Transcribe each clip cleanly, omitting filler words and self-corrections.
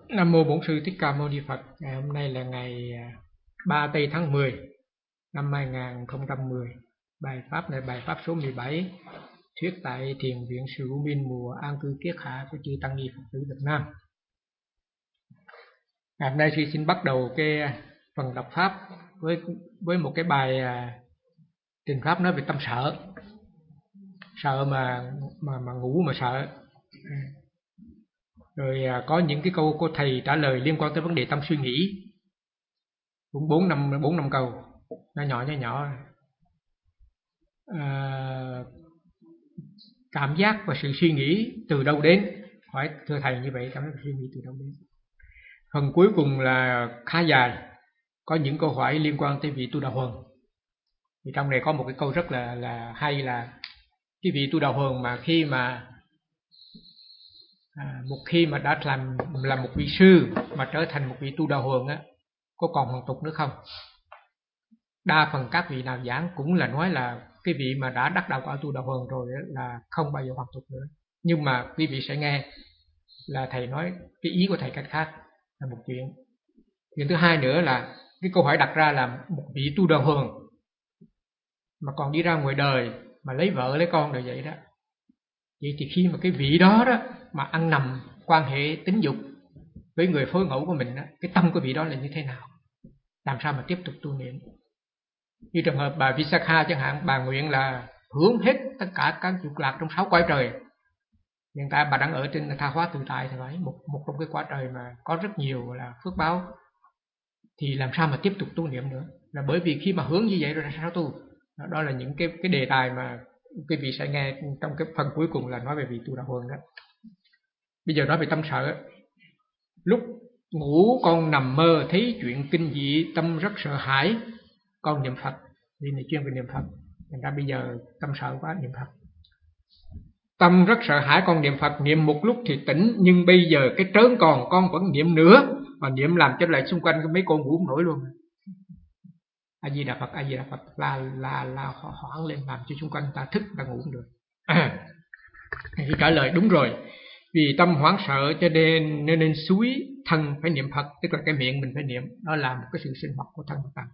Nam mô Bổn sư Thích Ca Mâu Ni Phật. Ngày hôm nay là ngày 3 tây tháng 10 năm 2010. Bài pháp này bài pháp số 17, thuyết tại Thiền viện Sư U Minh mùa an cư kiết hạ của chư tăng ni Phật tử Việt Nam. Ngày hôm nay sư xin bắt đầu cái phần đọc pháp với một cái bài trình pháp nói về tâm sợ. Sợ mà ngủ mà sợ. Rồi có những cái câu của thầy trả lời liên quan tới vấn đề tâm suy nghĩ. Cũng 4 năm câu, nhỏ nhỏ. Cảm giác và sự suy nghĩ từ đâu đến? Hỏi thưa thầy như vậy, cảm giác và suy nghĩ từ đâu đến? Phần cuối cùng là khá dài, có những câu hỏi liên quan tới vị Tu Đà Hoàng. Thì trong này có một cái câu rất là hay là cái vị Tu Đà Hoàng mà khi mà đã làm một vị sư mà trở thành một vị Tu Đà Hoàng á, có còn hoàn tục nữa không? Đa phần các vị nào giảng cũng là nói là cái vị mà đã đắc đạo quả Tu Đà Hoàng rồi là không bao giờ hoàn tục nữa. Nhưng mà quý vị sẽ nghe là thầy nói cái ý của thầy cách khác là một chuyện. Chuyện thứ hai nữa là cái câu hỏi đặt ra là một vị Tu Đà Hoàng mà còn đi ra ngoài đời mà lấy vợ lấy con rồi vậy đó. Vậy thì khi mà cái vị đó mà ăn nằm quan hệ tính dục với người phối ngẫu của mình đó, cái tâm của vị đó là như thế nào? Làm sao mà tiếp tục tu niệm? Như trường hợp bà Visakha chẳng hạn, bà nguyện là hưởng hết tất cả các dục lạc trong 6 cõi trời. Hiện tại bà đang ở trên tha hóa tự tại thì phải một trong cái cõi trời mà có rất nhiều là phước báo. Thì làm sao mà tiếp tục tu niệm nữa? Là bởi vì khi mà hướng như vậy rồi là sao tu? Đó là những cái đề tài mà quý vị sẽ nghe trong cái phần cuối cùng là nói về vị Tu Đà Hoàng đó. Bây giờ nói về tâm sợ. Lúc ngủ con nằm mơ thấy chuyện kinh dị, tâm rất sợ hãi, con niệm Phật. Vì này chuyên về niệm Phật, thành ra bây giờ tâm sợ quá niệm Phật. Tâm rất sợ hãi, con niệm Phật, niệm một lúc thì tỉnh, nhưng bây giờ cái trớn còn con vẫn niệm nữa, mà niệm làm cho lại xung quanh mấy con ngủ không nổi luôn. A Di Đà Phật, A Di Đà Phật, la hoảng lên làm cho xung quanh ta thức, ta ngủ không được. Thì trả lời đúng rồi, vì tâm hoảng sợ cho nên suối thân phải niệm Phật, tức là cái miệng mình phải niệm, đó là một cái sự sinh hoạt của thân của tâm.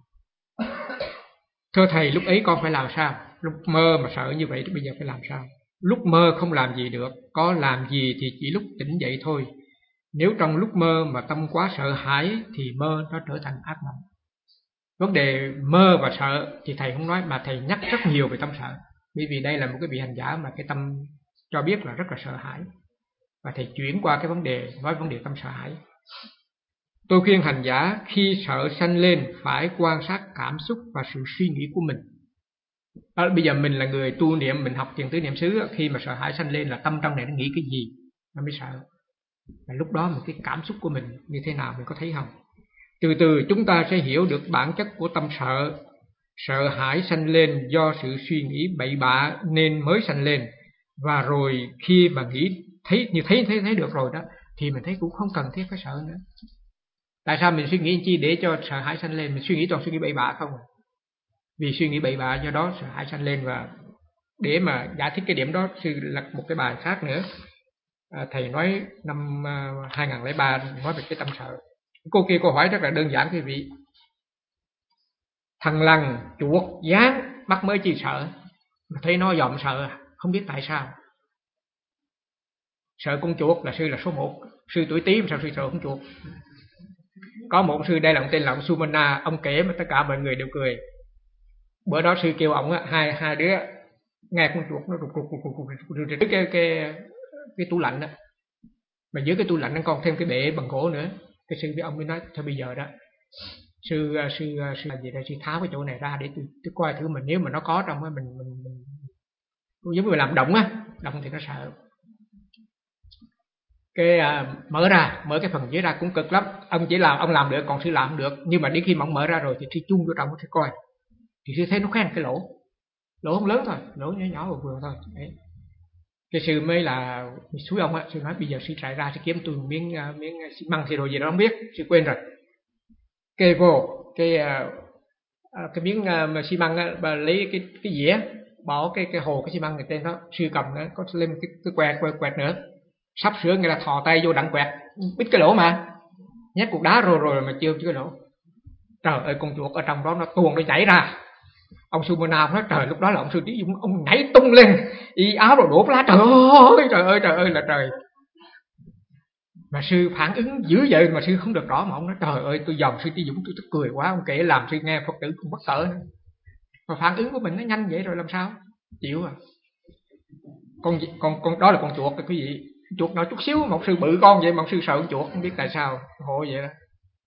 Thưa thầy, lúc ấy con phải làm sao? Lúc mơ mà sợ như vậy thì bây giờ phải làm sao? Lúc mơ không làm gì được, có làm gì thì chỉ lúc tỉnh dậy thôi. Nếu trong lúc mơ mà tâm quá sợ hãi thì mơ nó trở thành ác mộng. Vấn đề mơ và sợ thì thầy không nói, mà thầy nhắc rất nhiều về tâm sợ. Bởi vì đây là một cái vị hành giả mà cái tâm cho biết là rất là sợ hãi. Và thầy chuyển qua cái vấn đề, nói vấn đề tâm sợ hãi. Tôi khuyên hành giả khi sợ sanh lên phải quan sát cảm xúc và sự suy nghĩ của mình. Bây giờ mình là người tu niệm, mình học thiền tứ niệm xứ, khi mà sợ hãi sanh lên là tâm trong này nó nghĩ cái gì nó mới sợ. Và lúc đó một cái cảm xúc của mình như thế nào mình có thấy không? Từ từ chúng ta sẽ hiểu được bản chất của tâm sợ. Sợ hãi sanh lên do sự suy nghĩ bậy bạ nên mới sanh lên. Và rồi khi mà nghĩ thấy được rồi đó thì mình thấy cũng không cần thiết phải sợ nữa. Tại sao mình suy nghĩ chi để cho sợ hãi sanh lên? Mình suy nghĩ toàn suy nghĩ bậy bạ không? Vì suy nghĩ bậy bạ do đó sợ hãi sanh lên. Và để mà giải thích cái điểm đó, sư lập một cái bài khác nữa. Thầy nói năm 2003 nói về cái tâm sợ. Cô kia cô hỏi rất là đơn giản quý vị. Thằng lằn, chuột, gián bắt mới chi sợ, mà thấy nó dòm sợ, không biết tại sao. Sợ con chuột là sư là số 1. Sư tuổi Tý mà sao sư sợ con chuột? Có một sư đây là ông tên là ông Sumana, ông kể mà tất cả mọi người đều cười. Bữa đó sư kêu ông hai đứa nghe con chuột nó rụt cái tủ lạnh đó, mà dưới cái tủ lạnh nó còn thêm cái bệ bằng gỗ nữa. Cái sư với ông mới nói thôi bây giờ đó sư là gì đây, sư tháo cái chỗ này ra để tôi coi thử, mình nếu mà nó có trong đó mình giống như làm động thì nó sợ. Cái mở cái phần dưới ra cũng cực lắm. Ông làm được, còn sư làm không được. Nhưng mà đến khi mà ông mở ra rồi thì sư chung vô trong sư coi, thì sư thấy nó khoan cái lỗ không lớn thôi, lỗ nhỏ vừa thôi. Đấy. Cái sư mới là suối ông sư nói bây giờ sư chạy ra sư kiếm tôi miếng xi măng thì đồ gì đó không biết, sư quên rồi. Kê vô cái miếng xi măng bà lấy cái dĩa bỏ cái hồ cái xi măng ở trên đó, sư cầm nó có lên cái quẹt nữa, sắp sửa người là thò tay vô đặng quẹt bít cái lỗ mà nhét cục đá rồi mà chưa nổ. Trời ơi, con chuột ở trong đó nó tuồn, nó chảy ra. Ông sư Mơ Na nói trời, lúc đó là ông sư Trí Dũng, ông nhảy tung lên, y áo rồi đổ lá. Trời ơi là trời. Mà sư phản ứng dữ vậy mà sư không được rõ, mà ông nói trời ơi, tôi dòm sư Trí Dũng, tôi cười quá, ông kể làm sư nghe Phật tử cũng bất sợ nữa. Mà phản ứng của mình nó nhanh vậy rồi làm sao chịu à. Con đó là con chuột quý vị, chuột nhỏ chút xíu, một sư bự con vậy mà ông sư sợ con chuột, không biết tại sao hộ vậy đó.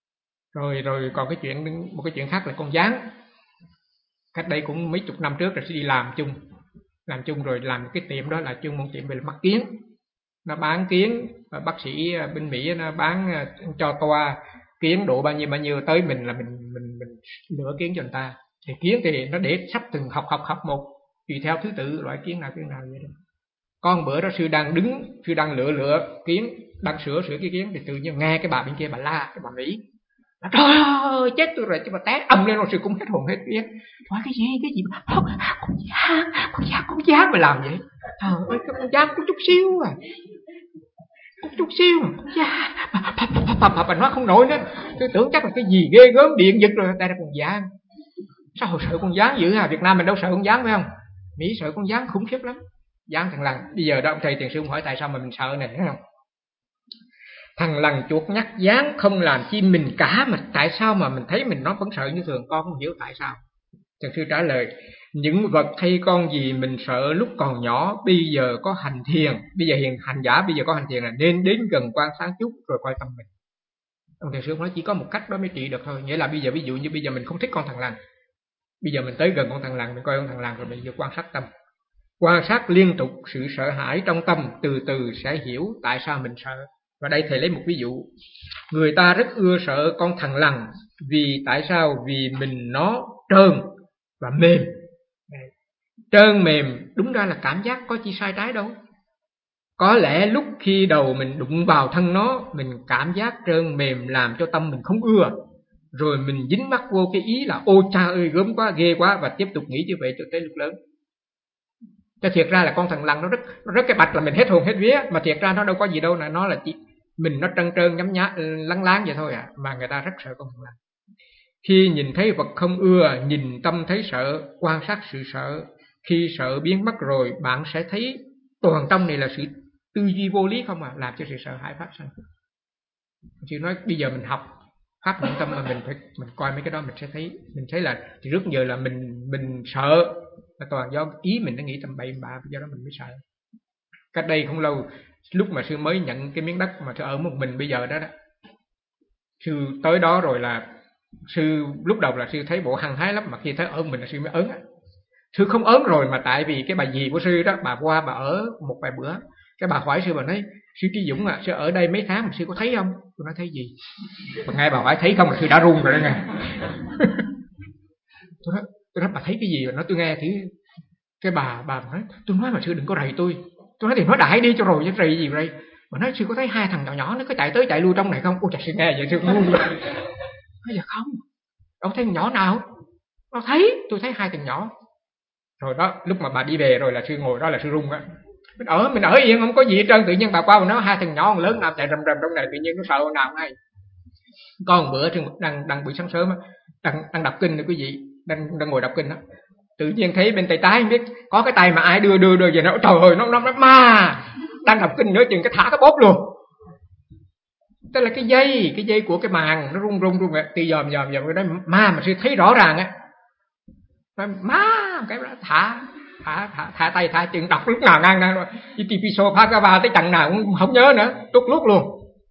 Rồi còn một cái chuyện khác là con gián. Cách đây cũng mấy chục năm trước rồi, sư đi làm chung rồi làm cái tiệm đó là chuyên môn tiệm về mắt kiến, nó bán kiến, bác sĩ bên Mỹ nó bán cho toa kiến độ bao nhiêu tới mình là mình lựa kiến cho người ta. Thì kiến thì nó để sắp từng học một, tùy theo thứ tự loại kiến nào vậy đó. Con bữa đó sư đang lựa kiến, đang sửa cái kiến thì tự nhiên nghe cái bà bên kia bà la, cái bà Mỹ. Trời ơi, chết tôi rồi, chứ mà té ầm lên rồi sư cũng hết hồn hết vía. Nói cái gì mà con gián mà làm vậy. Trời ơi, cái con gián có chút xíu à, con gián mà nói không nổi nữa. Tôi tưởng chắc là cái gì ghê gớm điện giật rồi, đây là con gián. Sao hồi sợ con gián dữ à? Việt Nam mình đâu sợ con gián phải không? Mỹ sợ con gián khủng khiếp lắm. Gián thằng lằn. Bây giờ đó ông thầy Tiền Sư hỏi tại sao mà mình sợ này, thấy không? Thằng lằn chuột nhắt gián không làm chi mình cả, mà tại sao mà mình thấy mình nó vẫn sợ như thường? Con không hiểu tại sao. Thiền sư trả lời, những vật hay con gì mình sợ lúc còn nhỏ, bây giờ có hành thiền, bây giờ hành giả bây giờ có hành thiền là nên đến gần quan sát chút rồi coi tâm mình. Ông thiền sư nói chỉ có một cách đó mới trị được thôi. Nghĩa là bây giờ ví dụ như bây giờ mình không thích con thằng lằn, bây giờ mình tới gần con thằng lằn, mình coi con thằng lằn rồi mình vừa quan sát tâm, quan sát liên tục sự sợ hãi trong tâm, từ từ sẽ hiểu tại sao mình sợ. Và đây thầy lấy một ví dụ, người ta rất ưa sợ con thằng lằn vì tại sao? Vì mình nó trơn và mềm. Trơn mềm đúng ra là cảm giác có chi sai trái đâu. Có lẽ lúc khi đầu mình đụng vào thân nó, mình cảm giác trơn mềm làm cho tâm mình không ưa, rồi mình dính mắc vô cái ý là ôi cha ơi gớm quá, ghê quá, và tiếp tục nghĩ như vậy cho tới lúc lớn. Cho thiệt ra là con thằng lằn nó rất cái bạch là mình hết hồn hết vía, mà thiệt ra nó đâu có gì đâu, nó là chỉ mình nó trơn nhắm nhá lắng láng vậy thôi à, mà người ta rất sợ con thằng lằn. Khi nhìn thấy vật không ưa, nhìn tâm thấy sợ, quan sát sự sợ. Khi sợ biến mất rồi, bạn sẽ thấy toàn trong này là sự tư duy vô lý không à, làm cho sự sợ hãi phát sinh. Chị nói bây giờ mình học pháp nhận tâm mà mình coi mấy cái đó mình thấy là thì rất giờ là mình sợ là toàn do ý mình nó nghĩ tầm bậy bạ, do đó mình mới sợ. Cách đây không lâu, lúc mà sư mới nhận cái miếng đất mà sư ở một mình bây giờ đó, sư tới đó rồi là sư lúc đầu là sư thấy bộ hăng hái lắm, mà khi thấy ở mình là sư mới ớn. Sư không ớn rồi mà tại vì cái bà dì của sư đó, bà qua bà ở một vài bữa, cái bà hỏi sư, bà nói sư Trí Dũng à, sư ở đây mấy tháng mà sư có thấy không? Tôi nói thấy gì? Mà nghe bà hỏi thấy không là sư đã run rồi đó nghe. tôi nói bà thấy cái gì? Bà nói tôi nghe thì cái bà nói tôi nói mà sư đừng có rầy tôi nói thì nói đại đi cho rồi chứ rầy gì rầy. Bà nói sư có thấy hai thằng nhỏ nhỏ nó có chạy tới chạy lui trong này không? Ôi trời, sư nghe vậy sư cũng run rồi. Nói giờ không, ông thấy thằng nhỏ nào? Nó thấy, tôi thấy hai thằng nhỏ. Rồi đó, lúc mà bà đi về rồi là sư ngồi đó là sư run á. Mình ở yên không có gì hết trơn, tự nhiên bà qua mà nói hai thằng nhỏ lớn nào chạy rầm trong này, tự nhiên nó sợ nào ngay. Có một bữa đang buổi sáng sớm á, đang đọc kinh nè quý vị, đang ngồi đọc kinh đó. Tự nhiên thấy bên tay trái không biết có cái tay mà ai đưa về, nó trời ơi nó ma. Đang đọc kinh nữa chừng cái thả cái bóp luôn. Tức là cái dây của cái màn nó rung thì dòm cái đó mà sư thấy rõ ràng á. Má cái đó thả tay thả chân, đọc lúc nào ngang rồi Itipiso Bhagava tới chặng nào cũng không nhớ nữa, tút lút luôn.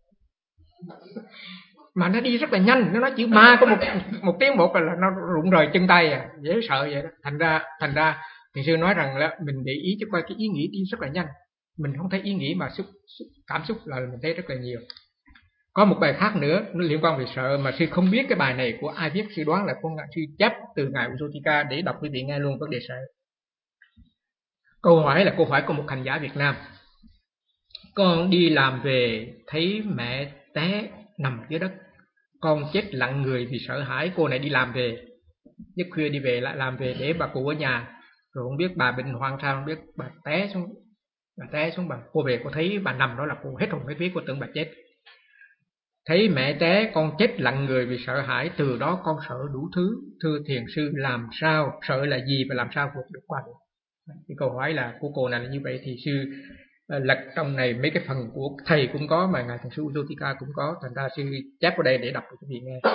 Mà nó đi rất là nhanh, nó nói chữ ma có một tiếng một là nó rụng rời chân tay à, dễ sợ vậy đó. Thành ra thì sư nói rằng là mình để ý cho coi cái ý nghĩ đi rất là nhanh, mình không thấy ý nghĩ mà cảm xúc là mình thấy rất là nhiều. Có một bài khác nữa nó liên quan về sợ mà sư không biết cái bài này của ai viết, sư đoán là con sư chép từ ngài Usotika để đọc quý vị nghe luôn vấn đề sợ. Câu hỏi là câu hỏi của một hành giả Việt Nam. Con đi làm về thấy mẹ té nằm dưới đất, con chết lặng người vì sợ hãi. Cô này đi làm về giấc khuya, đi về lại làm về để bà cụ ở nhà, rồi không biết bà bệnh hoang sao, không biết bà té xuống bà cô về cô thấy bà nằm đó là cô hết hồn hết vía, cô tưởng bà chết. Thấy mẹ té con chết lặng người vì sợ hãi, từ đó con sợ đủ thứ. Thưa thiền sư, làm sao, sợ là gì và làm sao vượt được qua được? Cái câu hỏi là của cô này là như vậy, thì sư lật trong này mấy cái phần của thầy cũng có mà ngài thiền sư Ujotika cũng có, thành ra sư chép vào đây để đọc cho quý vị nghe.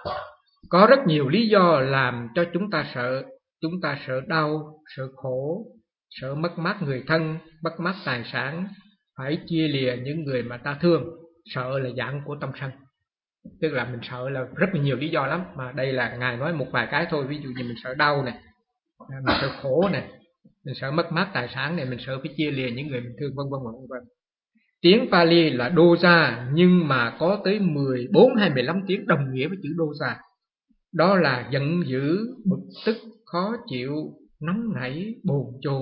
Có rất nhiều lý do làm cho chúng ta sợ. Chúng ta sợ đau, sợ khổ, sợ mất mát người thân, mất mát tài sản, phải chia lìa những người mà ta thương. Sợ là dạng của tâm sân. Tức là mình sợ là rất là nhiều lý do lắm, mà đây là ngài nói một vài cái thôi. Ví dụ như mình sợ đau nè, mình sợ khổ nè, mình sợ mất mát tài sản này, mình sợ phải chia lìa những người mình thương, vân vân vân vân. Tiếng Pali là Dosa, nhưng mà có tới 14 hay 15 tiếng đồng nghĩa với chữ Dosa. Đó là giận dữ, bực tức, khó chịu, nóng nảy, bồn chồn,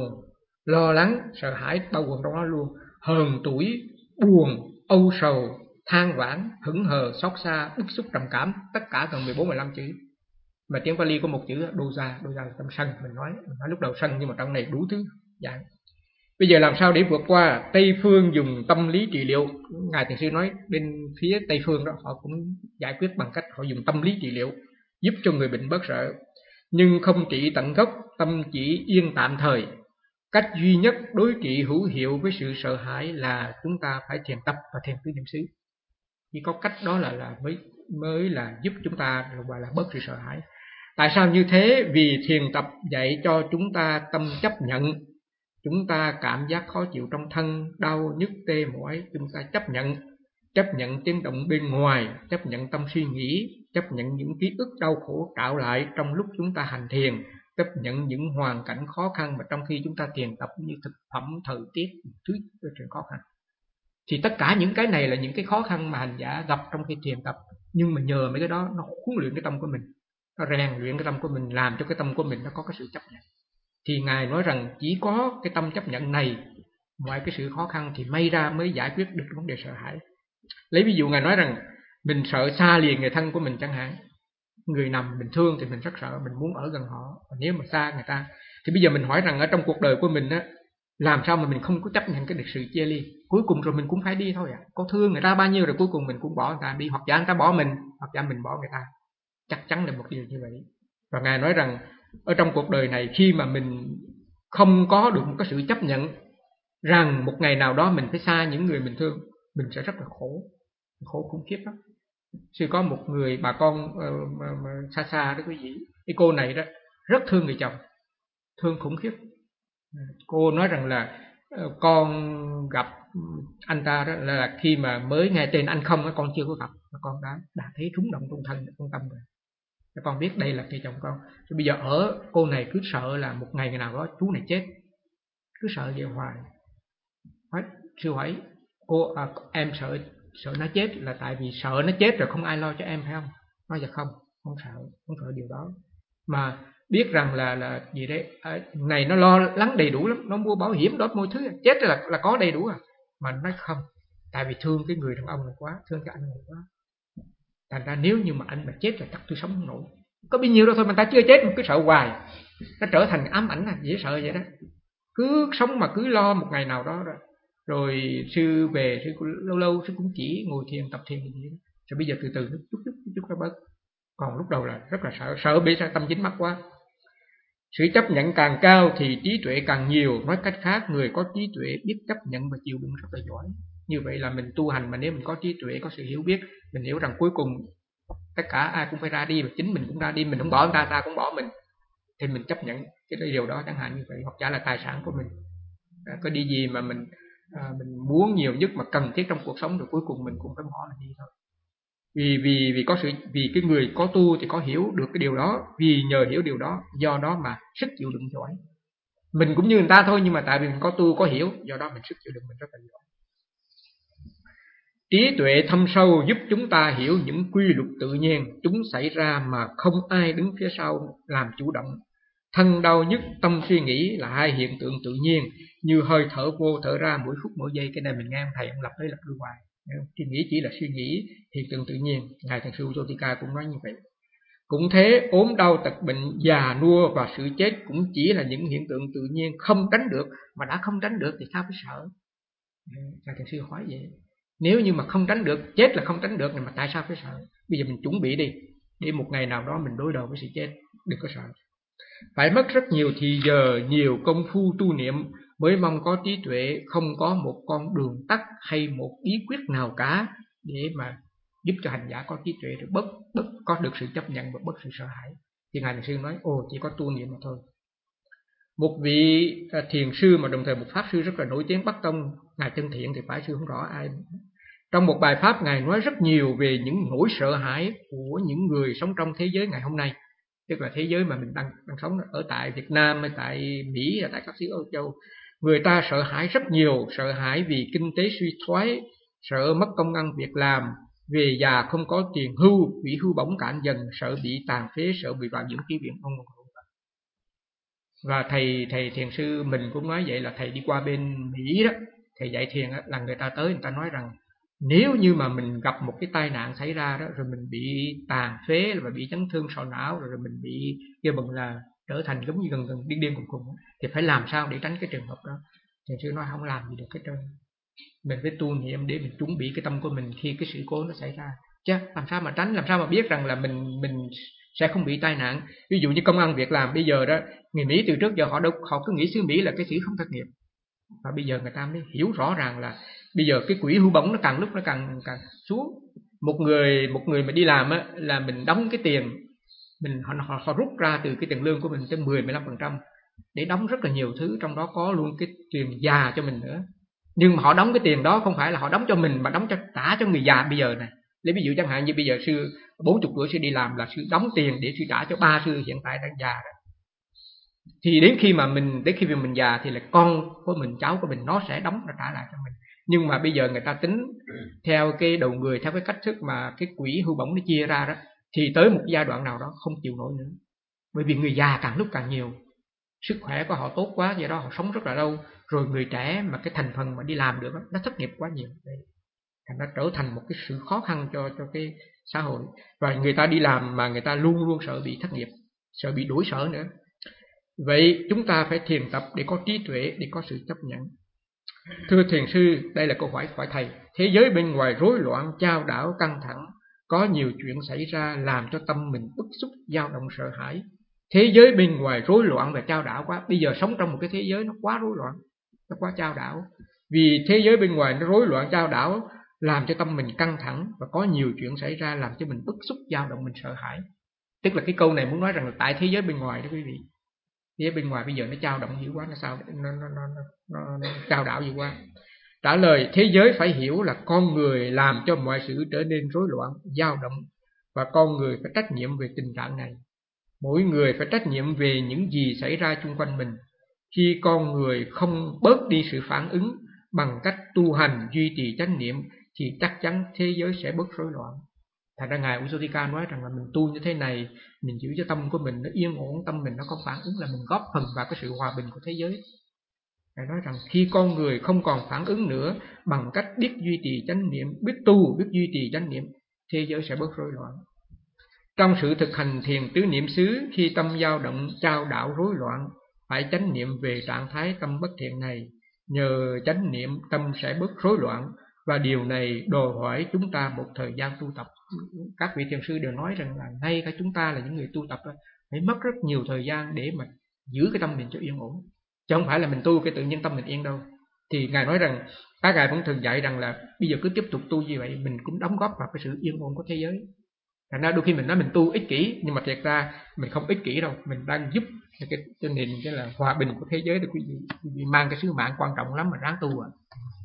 lo lắng, sợ hãi, bao gồm trong đó luôn. Hờn tủi, buồn, âu sầu, than vãn, hững hờ, xót xa, bức xúc, trầm cảm, tất cả cần 14-15 chữ. Mà tiếng Pali có một chữ Dosa, Dosa là tâm sân. Mình nói lúc đầu sân, nhưng mà trong này đủ thứ dạng. Bây giờ làm sao để vượt qua? Tây phương dùng tâm lý trị liệu. Ngài thiền sư nói bên phía Tây phương đó, họ cũng giải quyết bằng cách họ dùng tâm lý trị liệu, giúp cho người bệnh bớt sợ, nhưng không trị tận gốc, tâm chỉ yên tạm thời. Cách duy nhất đối trị hữu hiệu với sự sợ hãi là chúng ta phải thiền tập và thiền tứ niệm xứ. Chỉ có cách đó là mới là giúp chúng ta gọi là bớt sự sợ hãi. Tại sao như thế? Vì thiền tập dạy cho chúng ta tâm chấp nhận. Chúng ta cảm giác khó chịu trong thân, đau, nhức, tê mỏi, chúng ta chấp nhận tiếng động bên ngoài, chấp nhận tâm suy nghĩ, chấp nhận những ký ức đau khổ trạo lại trong lúc chúng ta hành thiền, chấp nhận những hoàn cảnh khó khăn mà trong khi chúng ta thiền tập, như thực phẩm, thời tiết, thứ chuyện khó khăn. Thì tất cả những cái này là những cái khó khăn mà hành giả gặp trong khi thiền tập, nhưng mà nhờ mấy cái đó nó huấn luyện cái tâm của mình, nó rèn luyện cái tâm của mình, làm cho cái tâm của mình nó có cái sự chấp nhận. Thì Ngài nói rằng chỉ có cái tâm chấp nhận này, ngoài cái sự khó khăn thì may ra mới giải quyết được vấn đề sợ hãi. Lấy ví dụ Ngài nói rằng mình sợ xa lìa người thân của mình chẳng hạn. Người nằm mình thương thì mình rất sợ, mình muốn ở gần họ. Nếu mà xa người ta, thì bây giờ mình hỏi rằng ở trong cuộc đời của mình á, làm sao mà mình không có chấp nhận cái sự chia ly? Cuối cùng rồi mình cũng phải đi thôi ạ. Có thương người ta bao nhiêu rồi cuối cùng mình cũng bỏ người ta đi, hoặc giả người ta bỏ mình, hoặc giả mình bỏ người ta. Chắc chắn là một điều như vậy. Và Ngài nói rằng ở trong cuộc đời này, khi mà mình không có được một cái sự chấp nhận rằng một ngày nào đó mình phải xa những người mình thương, mình sẽ rất là khổ khủng khiếp lắm. Sư có một người bà con xa xa đó quý vị, cái cô này đó rất thương người chồng, thương khủng khiếp. Cô nói rằng là con gặp anh ta đó là khi mà mới nghe tên anh không, con chưa có gặp, con đã thấy rung động trong thân, trong tâm rồi. Con biết đây là người chồng con. Thì bây giờ ở cô này cứ sợ là một ngày nào đó chú này chết, cứ sợ vậy hoài. Sư hỏi cô em sợ nó chết là tại vì sợ nó chết rồi không ai lo cho em phải không? Nói dạ không sợ điều đó, mà biết rằng là gì đấy, này nó lo lắng đầy đủ lắm, nó mua bảo hiểm đốt mọi thứ, chết là có đầy đủ à. Mà nói không, tại vì thương cái người đàn ông này quá, thương cái anh này quá. Thành ra nếu như mà anh mà chết là chắc tôi sống không nổi. Có bao nhiêu đâu thôi mà ta chưa chết mà cứ sợ hoài, nó trở thành ám ảnh dễ sợ vậy đó. Cứ sống mà cứ lo một ngày nào đó rồi sư về, sư lâu lâu sư cũng chỉ ngồi thiền tập thiền gì đó. Rồi bây giờ từ từ nó chút nó bớt. Còn lúc đầu là rất là sợ bị tâm chính mắc quá. Sự chấp nhận càng cao thì trí tuệ càng nhiều. Nói cách khác, người có trí tuệ biết chấp nhận và chịu đựng rất là giỏi. Như vậy là mình tu hành mà nếu mình có trí tuệ, có sự hiểu biết, mình hiểu rằng cuối cùng tất cả ai cũng phải ra đi, và chính mình cũng ra đi, mình không bỏ người ta, ta cũng bỏ mình, thì mình chấp nhận cái điều đó chẳng hạn như vậy. Hoặc giả là tài sản của mình, có đi gì mà mình muốn nhiều nhất mà cần thiết trong cuộc sống, rồi cuối cùng mình cũng phải bỏ là đi thôi. Vì cái người có tu thì có hiểu được cái điều đó, vì nhờ hiểu điều đó, do đó mà sức chịu đựng giỏi. Mình cũng như người ta thôi, nhưng mà tại vì mình có tu có hiểu, do đó mình sức chịu đựng mình rất là giỏi. Trí tuệ thâm sâu giúp chúng ta hiểu những quy luật tự nhiên, chúng xảy ra mà không ai đứng phía sau làm chủ động. Thân đau nhức, tâm suy nghĩ là hai hiện tượng tự nhiên, như hơi thở vô thở ra mỗi phút mỗi giây. Cái này mình nghe ông thầy ông lặp đi hoài. Suy nghĩ chỉ là suy nghĩ, hiện tượng tự nhiên. Ngài thiền sư Ujotika cũng nói như vậy. Cũng thế, ốm đau tật bệnh, già nua và sự chết cũng chỉ là những hiện tượng tự nhiên không tránh được. Mà đã không tránh được thì sao phải sợ? Ngài thiền sư hỏi vậy. Nếu như mà không tránh được, chết là không tránh được, mà tại sao phải sợ? Bây giờ mình chuẩn bị đi, để một ngày nào đó mình đối đầu với sự chết, đừng có sợ. Phải mất rất nhiều thì giờ, nhiều công phu tu niệm mới mong có trí tuệ, không có một con đường tắt hay một bí quyết nào cả để mà giúp cho hành giả có trí tuệ được bất có được sự chấp nhận và bất sự sợ hãi. Thì Ngài Thiền Sư nói, chỉ có tu niệm mà thôi. Một vị thiền sư mà đồng thời một pháp sư rất là nổi tiếng Bắc Tông, Ngài Chân Thiện, thì phải sư không rõ ai. Trong một bài pháp, Ngài nói rất nhiều về những nỗi sợ hãi của những người sống trong thế giới ngày hôm nay, tức là thế giới mà mình đang sống ở tại Việt Nam, hay tại Mỹ, hay tại các xứ Âu Châu. Người ta sợ hãi rất nhiều, sợ hãi vì kinh tế suy thoái, sợ mất công ăn việc làm, về già không có tiền hưu, bị hưu bổng cạn dần, sợ bị tàn phế, sợ bị vào những cái viện không. Và thầy thiền sư mình cũng nói vậy, là thầy đi qua bên Mỹ đó, thầy dạy thiền đó, là người ta tới người ta nói rằng nếu như mà mình gặp một cái tai nạn xảy ra đó, rồi mình bị tàn phế, và bị chấn thương sọ não, rồi mình bị kêu bằng là trở thành giống như gần điên khùng, thì phải làm sao để tránh cái trường hợp đó? Thiền sư nói không làm gì được cái trơn, mình phải tu niệm để mình chuẩn bị cái tâm của mình khi cái sự cố nó xảy ra. Chứ làm sao mà tránh, làm sao mà biết rằng là mình sẽ không bị tai nạn. Ví dụ như công ăn việc làm bây giờ đó, người Mỹ từ trước giờ họ cứ nghĩ xứ Mỹ là cái xứ không thất nghiệp, và bây giờ người ta mới hiểu rõ ràng là bây giờ cái quỹ hưu bổng nó càng lúc nó càng xuống. Một người mà đi làm á, là mình đóng cái tiền, họ rút ra từ cái tiền lương của mình tới 10-15% để đóng rất là nhiều thứ, trong đó có luôn cái tiền già cho mình nữa. Nhưng mà họ đóng cái tiền đó không phải là họ đóng cho mình, mà đóng trả cho người già bây giờ này. Lấy ví dụ chẳng hạn như bây giờ sư 40 tuổi sư đi làm, là sư đóng tiền để sư trả cho ba sư hiện tại đang già đó. Thì đến khi mà mình già thì là con của mình, cháu của mình, nó sẽ đóng và trả lại cho mình. Nhưng mà bây giờ người ta tính theo cái đầu người, theo cái cách thức mà cái quỹ hưu bổng nó chia ra đó, thì tới một giai đoạn nào đó không chịu nổi nữa. Bởi vì người già càng lúc càng nhiều, sức khỏe của họ tốt quá, do đó họ sống rất là lâu. Rồi người trẻ mà cái thành phần mà đi làm được đó, nó thất nghiệp quá nhiều, thành nó trở thành một cái sự khó khăn cho cái xã hội. Và người ta đi làm mà người ta luôn luôn sợ bị thất nghiệp, sợ bị đuổi sở nữa. Vậy chúng ta phải thiền tập để có trí tuệ, để có sự chấp nhận. Thưa thiền sư, đây là câu hỏi của thầy. Thế giới bên ngoài rối loạn, chao đảo, căng thẳng, có nhiều chuyện xảy ra làm cho tâm mình bức xúc, dao động, sợ hãi. Thế giới bên ngoài rối loạn và chao đảo quá. Bây giờ sống trong một cái thế giới nó quá rối loạn, nó quá chao đảo. Vì thế giới bên ngoài nó rối loạn chao đảo, làm cho tâm mình căng thẳng, và có nhiều chuyện xảy ra làm cho mình bức xúc, dao động, mình sợ hãi. Tức là cái câu này muốn nói rằng là tại thế giới bên ngoài đó quý vị. Thế giới bên ngoài bây giờ nó chao động dữ quá, nó chao đảo dữ quá. Trả lời, thế giới phải hiểu là con người làm cho mọi sự trở nên rối loạn, dao động, và con người phải trách nhiệm về tình trạng này. Mỗi người phải trách nhiệm về những gì xảy ra xung quanh mình. Khi con người không bớt đi sự phản ứng bằng cách tu hành, duy trì chánh niệm, thì chắc chắn thế giới sẽ bớt rối loạn. Thật ra Ngài Usotika nói rằng là mình tu như thế này, mình giữ cho tâm của mình nó yên ổn, tâm mình nó không phản ứng, là mình góp phần vào cái sự hòa bình của thế giới. Ngài nói rằng khi con người không còn phản ứng nữa, bằng cách biết duy trì chánh niệm, biết tu, biết duy trì chánh niệm, thế giới sẽ bớt rối loạn. Trong sự thực hành thiền tứ niệm xứ, khi tâm dao động, chao đảo, rối loạn, phải chánh niệm về trạng thái tâm bất thiện này. Nhờ chánh niệm, tâm sẽ bớt rối loạn, và điều này đòi hỏi chúng ta một thời gian tu tập. Các vị thiền sư đều nói rằng là ngay cả chúng ta là những người tu tập phải mất rất nhiều thời gian để mà giữ cái tâm mình cho yên ổn, chứ không phải là mình tu cái tự nhiên tâm mình yên đâu. Thì Ngài nói rằng, các Ngài vẫn thường dạy rằng là bây giờ cứ tiếp tục tu như vậy, mình cũng đóng góp vào cái sự yên ổn của thế giới. Thành ra đôi khi mình nói mình tu ích kỷ, nhưng mà thiệt ra mình không ích kỷ đâu, mình đang giúp cái nền cái là hòa bình của thế giới. Được quý vị mang cái sứ mạng quan trọng lắm mà ráng tu à.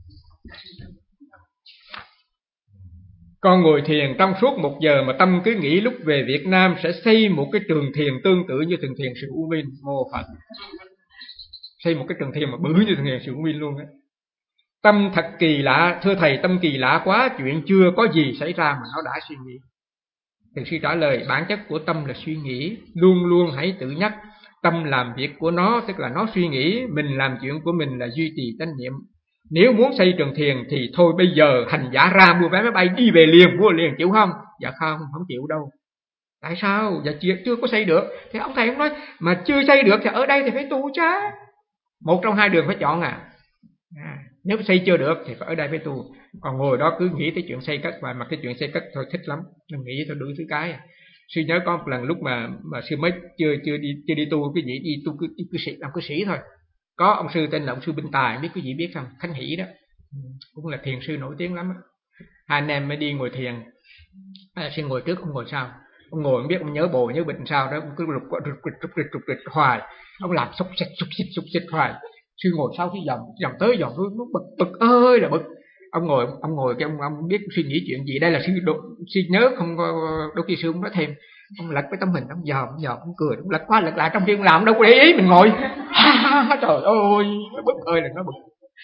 Con ngồi thiền trong suốt 1 giờ mà tâm cứ nghĩ lúc về Việt Nam sẽ xây một cái trường thiền tương tự như trường thiền Sự U Minh. Mô Phật, xây một cái trường thiền mà bự như trường thiền Sự U Minh luôn á. Tâm thật kỳ lạ, thưa thầy, tâm kỳ lạ quá, chuyện chưa có gì xảy ra mà nó đã suy nghĩ. Thiền sư trả lời, bản chất của tâm là suy nghĩ, luôn luôn hãy tự nhắc, tâm làm việc của nó, tức là nó suy nghĩ, mình làm chuyện của mình là duy trì chánh niệm. Nếu muốn xây trường thiền thì thôi bây giờ hành giả ra mua vé máy bay đi về liền, mua liền, chịu không? Dạ không chịu đâu. Tại sao? Dạ chưa có xây được. Thì ông thầy cũng nói, mà chưa xây được thì ở đây thì phải tu chứ. Một trong hai đường phải chọn à. Nếu xây chưa được thì phải ở đây phải tu. Còn ngồi đó cứ nghĩ tới chuyện xây cất, và mà cái chuyện xây cất thôi thích lắm, mình nghĩ thôi đủ thứ cái. Sư nhớ có một lần lúc mà sư mới chưa đi tu, cái gì đi tu cứ sĩ, làm cư sĩ thôi. Có ông sư tên là ông sư Bình Tài, biết quý vị biết không, Khánh Hỷ đó, cũng là thiền sư nổi tiếng lắm. Hai anh em mới đi ngồi thiền, sư ngồi trước, ông ngồi sau. Ông ngồi không biết ông nhớ bồ nhớ bệnh sao đó, ông cứ rụt rịch hoài, ông làm xúc xích hoài. Sư ngồi sau cái dòng tới dòng lui, nó bực ơi là bực. Ông ngồi cái ông biết suy nghĩ chuyện gì đây là sư nhớ không, đôi khi sư không nói thêm. Ông lật cái tấm hình, ông dòm ông cười, ông lật qua lật lại, trong khi ông làm ông đâu có để ý mình ngồi. Trời ơi, nó bực ơi là nó bực.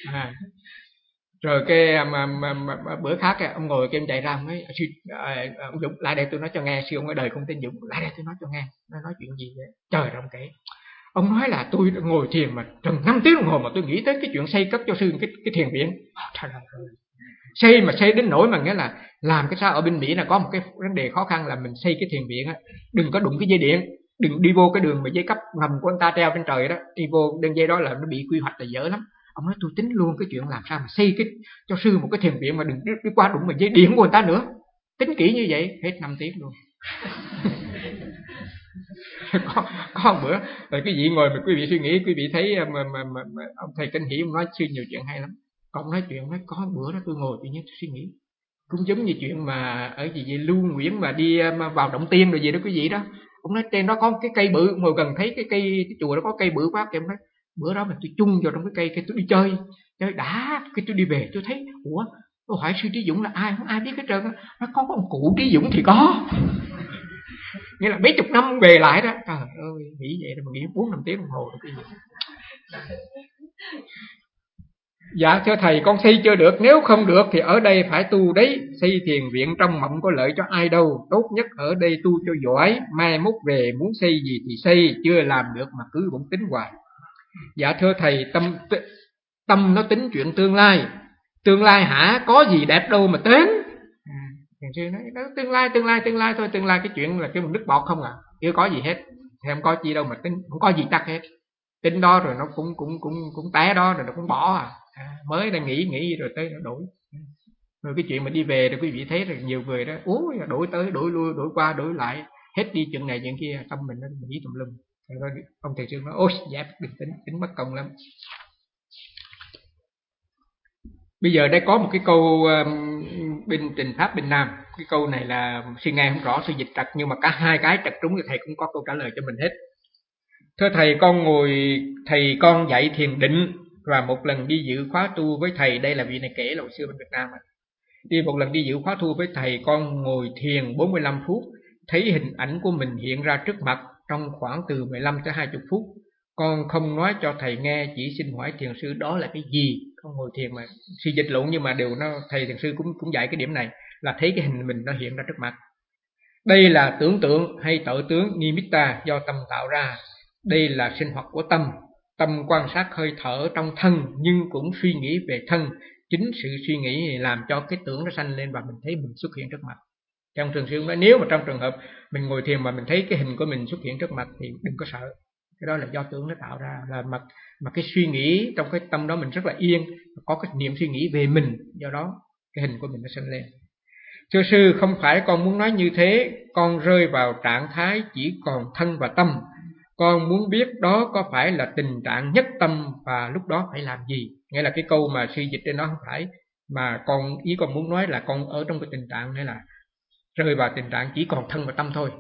Rồi cái bữa khác ông ngồi cái em chạy ra, ông nói ông Dũng lại đây tôi nói cho nghe, sư ông ở đời không tên Dũng, lại đây tôi nói cho nghe. Nó nói chuyện gì vậy? Trời ơi, ông kể. Ông nói là tôi ngồi thiền mà gần 5 tiếng đồng hồ mà tôi nghĩ tới cái chuyện xây cất cho sư cái thiền viện. Trời ơi, xây đến nỗi mà nghĩa là làm cái sao ở bên Mỹ là có một cái vấn đề khó khăn là mình xây cái thiền viện á, đừng có đụng cái dây điện, đừng đi vô cái đường mà dây cấp ngầm của anh ta treo trên trời đó, đi vô đường dây đó là nó bị quy hoạch là dở lắm. Ông nói tôi tính luôn cái chuyện làm sao mà xây cái cho sư một cái thiền viện mà đừng đi qua đụng mà dây điện của người ta nữa, tính kỹ như vậy, hết 5 tiếng luôn. có một bữa rồi cái vị ngồi mà quý vị suy nghĩ, quý vị thấy mà ông thầy Kinh Hỷ ông nói sư nhiều chuyện hay lắm. Còn nói chuyện nói có một bữa đó tôi ngồi tự nhiên suy nghĩ, cũng giống như chuyện mà ở gì vậy Lưu Nguyễn mà đi mà vào Động Tiên rồi gì đó quý vị đó. Ông nói trên đó có cái cây bự, ngồi gần thấy cái chùa đó có cây bự quá, kìa ông nói bữa đó mà tôi chung vào trong cái cây tôi đi chơi đã, cái tôi đi về tôi thấy ủa, tôi hỏi sư Trí Dũng là ai, không ai biết hết trơn á. Nó có ông cụ Trí Dũng thì có, nghĩa là mấy chục năm về lại đó. Trời ơi, nghĩ vậy mà nghĩ 4-5 tiếng đồng hồ cái gì. Dạ thưa thầy, con xây chưa được, nếu không được thì ở đây phải tu đấy. Xây thiền viện trong mộng có lợi cho ai đâu, tốt nhất ở đây tu cho giỏi, mai mốt về muốn xây gì thì xây, chưa làm được mà cứ bỗng tính hoài. Dạ thưa thầy, tâm nó tính chuyện tương lai. Tương lai hả, có gì đẹp đâu mà tính. Thiền sư nói tương lai thôi, tương lai cái chuyện là cái nước bọt không à, chưa có gì hết, thì không có gì đâu mà tính, không có gì chắc hết. Tính đó rồi nó cũng té đó rồi nó cũng bỏ mới đang nghĩ rồi tới nó đổi. Rồi cái chuyện mà đi về rồi quý vị thấy rồi, nhiều người đó đổi tới đổi lui, đổi qua đổi lại, hết đi chuyện này chuyện kia, tâm mình nó nghĩ tùm lum. Rồi ông thầy sư nói ôi dạ đừng tính mất công lắm. Bây giờ đây có một cái câu bên trình pháp bên Nam. Cái câu này là sư nghe không rõ, sư dịch trật, nhưng mà cả hai cái trật trúng thì thầy cũng có câu trả lời cho mình hết. Thưa thầy, thầy con dạy thiền định, và một lần đi dự khóa tu với thầy, đây là vị này kể là hồi xưa bên Việt Nam. Một lần đi dự khóa tu với thầy, con ngồi thiền 45 phút, thấy hình ảnh của mình hiện ra trước mặt trong khoảng từ 15 tới 20 phút. Con không nói cho thầy nghe, chỉ xin hỏi thiền sư đó là cái gì. Con ngồi thiền mà sư dịch lộn, nhưng mà thầy thiền sư cũng dạy cái điểm này là thấy cái hình mình nó hiện ra trước mặt. Đây là tưởng tượng hay tự tướng nimitta do tâm tạo ra. Đây là sinh hoạt của tâm. Tâm quan sát hơi thở trong thân nhưng cũng suy nghĩ về thân. Chính sự suy nghĩ này làm cho cái tưởng nó sanh lên và mình thấy mình xuất hiện trước mặt. Trong trường sư nói nếu mà trong trường hợp mình ngồi thiền mà mình thấy cái hình của mình xuất hiện trước mặt thì đừng có sợ. Cái đó là do tưởng nó tạo ra, là mà cái suy nghĩ trong cái tâm đó mình rất là yên, có cái niệm suy nghĩ về mình, do đó cái hình của mình nó sanh lên. Thưa sư, không phải con muốn nói như thế, con rơi vào trạng thái chỉ còn thân và tâm. Con muốn biết đó có phải là tình trạng nhất tâm và lúc đó phải làm gì. Nghĩa là cái câu mà sư dịch trên đó không phải, mà ý con muốn nói là con ở trong cái tình trạng này là rơi vào tình trạng chỉ còn thân và tâm thôi.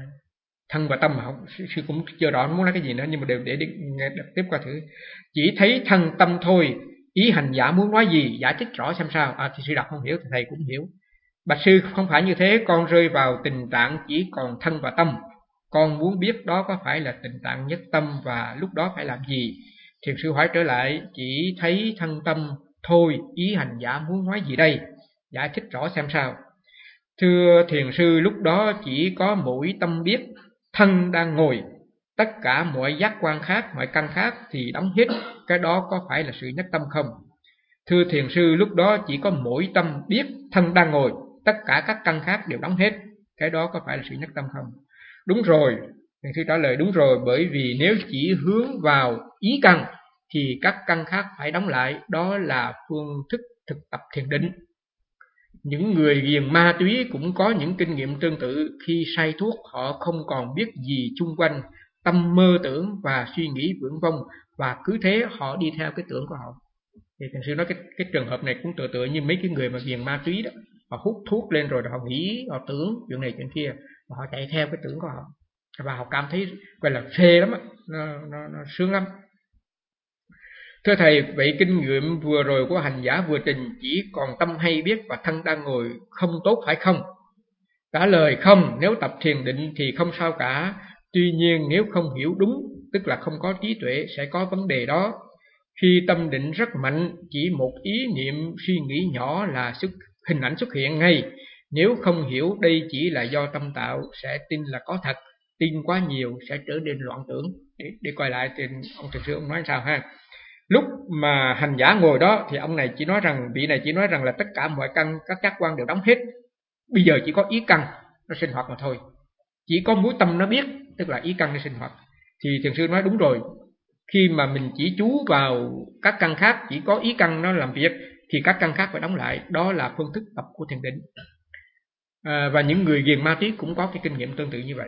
Thân và tâm mà không, sư cũng chưa rõ muốn nói cái gì nữa, nhưng mà đều để tiếp qua thử. Chỉ thấy thân tâm thôi, ý hành giả muốn nói gì, giải thích rõ xem sao. Thì sư đọc không hiểu thì thầy cũng hiểu. Bạch sư, không phải như thế, con rơi vào tình trạng chỉ còn thân và tâm. Con muốn biết đó có phải là tình trạng nhất tâm và lúc đó phải làm gì. Thiền sư hỏi trở lại, chỉ thấy thân tâm thôi, ý hành giả muốn nói gì đây, giải thích rõ xem sao. Thưa thiền sư, lúc đó chỉ có mỗi tâm biết thân đang ngồi, tất cả mọi giác quan khác, mọi căn khác thì đóng hết, cái đó có phải là sự nhất tâm không? Thưa thiền sư, lúc đó chỉ có mỗi tâm biết thân đang ngồi, tất cả các căn khác đều đóng hết, cái đó có phải là sự nhất tâm không? Đúng rồi, thiền sư trả lời đúng rồi, bởi vì nếu chỉ hướng vào ý căn thì các căn khác phải đóng lại, đó là phương thức thực tập thiền định. Những người ghiền ma túy cũng có những kinh nghiệm tương tự. Khi say thuốc, họ không còn biết gì chung quanh, tâm mơ tưởng và suy nghĩ viển vông, và cứ thế họ đi theo cái tưởng của họ. Thì thiền sư nói cái trường hợp này cũng tựa như mấy cái người mà ghiền ma túy đó, họ hút thuốc lên rồi họ nghĩ, họ tưởng chuyện này chuyện kia, và họ chạy theo cái tưởng của họ, và họ cảm thấy gọi là phê lắm, nó sướng lắm. Thưa thầy, vậy kinh nghiệm vừa rồi của hành giả vừa trình chỉ còn tâm hay biết và thân đang ngồi không tốt phải không? Trả lời không, nếu tập thiền định thì không sao cả. Tuy nhiên nếu không hiểu đúng, tức là không có trí tuệ, sẽ có vấn đề đó. Khi tâm định rất mạnh, chỉ một ý niệm suy nghĩ nhỏ là hình ảnh xuất hiện ngay. Nếu không hiểu đây chỉ là do tâm tạo, sẽ tin là có thật. Tin quá nhiều sẽ trở nên loạn tưởng. Để coi lại thì ông thiền sư ông nói sao ha. Lúc mà hành giả ngồi đó thì ông này chỉ nói rằng, vị này chỉ nói rằng là tất cả mọi căn, các giác quan đều đóng hết. Bây giờ chỉ có ý căn nó sinh hoạt mà thôi. Chỉ có mũi tâm nó biết, tức là ý căn nó sinh hoạt. Thì thiền sư nói đúng rồi. Khi mà mình chỉ chú vào các căn khác, chỉ có ý căn nó làm việc, thì các căn khác phải đóng lại. Đó là phương thức tập của thiền định. Và những người ghiền ma túy cũng có cái kinh nghiệm tương tự như vậy.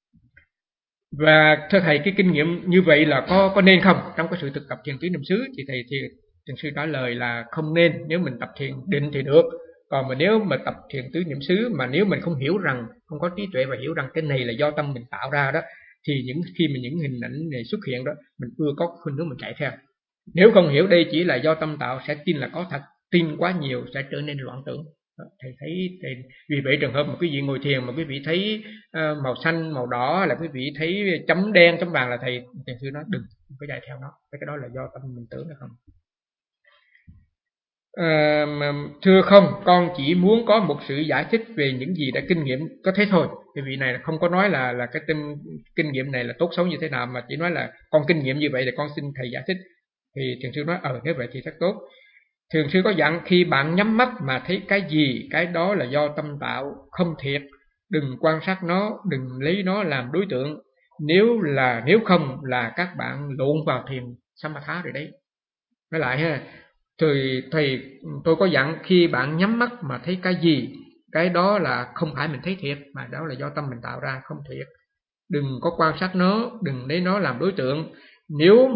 Và thưa thầy, cái kinh nghiệm như vậy là có nên không? Trong cái sự thực tập thiền tứ niệm xứ thì thiền sư trả lời là không nên. Nếu mình tập thiền định thì được. Còn mà nếu mà tập thiền tứ niệm xứ mà nếu mình không hiểu rằng, không có trí tuệ và hiểu rằng cái này là do tâm mình tạo ra đó, thì khi mà những hình ảnh này xuất hiện đó, mình ưa có khuynh hướng mình chạy theo. Nếu không hiểu đây chỉ là do tâm tạo, sẽ tin là có thật. Tin quá nhiều sẽ trở nên loạn tưởng. Thầy thấy vì vậy trường hợp mà quý vị ngồi thiền mà quý vị thấy màu xanh, màu đỏ, là quý vị thấy chấm đen, chấm vàng, là thầy sư nói đừng có chạy theo nó. Cái đó là do tâm mình tưởng hay không. Thưa không, con chỉ muốn có một sự giải thích về những gì đã kinh nghiệm, có thế thôi. Cái vị này không có nói là cái kinh nghiệm này là tốt xấu như thế nào, mà chỉ nói là con kinh nghiệm như vậy thì con xin thầy giải thích. Thì thiền sư nói nếu vậy thì rất tốt. Thiền sư có dặn khi bạn nhắm mắt mà thấy cái gì, cái đó là do tâm tạo, không thiệt. Đừng quan sát nó, đừng lấy nó làm đối tượng. Nếu không là các bạn lộn vào thiền samatha rồi đấy. Nói lại ha. Thầy tôi có dặn khi bạn nhắm mắt mà thấy cái gì, cái đó là không phải mình thấy thiệt, mà đó là do tâm mình tạo ra, không thiệt. Đừng có quan sát nó, đừng lấy nó làm đối tượng. Nếu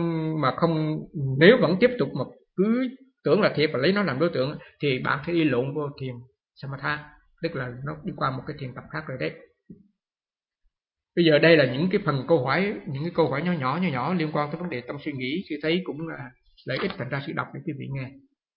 vẫn tiếp tục mà cứ tưởng là thiệt và lấy nó làm đối tượng thì bạn sẽ đi lộn vô thiền samatha, tức là nó đi qua một cái thiền tập khác rồi đấy. Bây giờ đây là những cái phần câu hỏi, những cái câu hỏi nhỏ liên quan tới vấn đề tâm suy nghĩ, sư thấy cũng là lợi ích, thành ra sư đọc để quý vị nghe.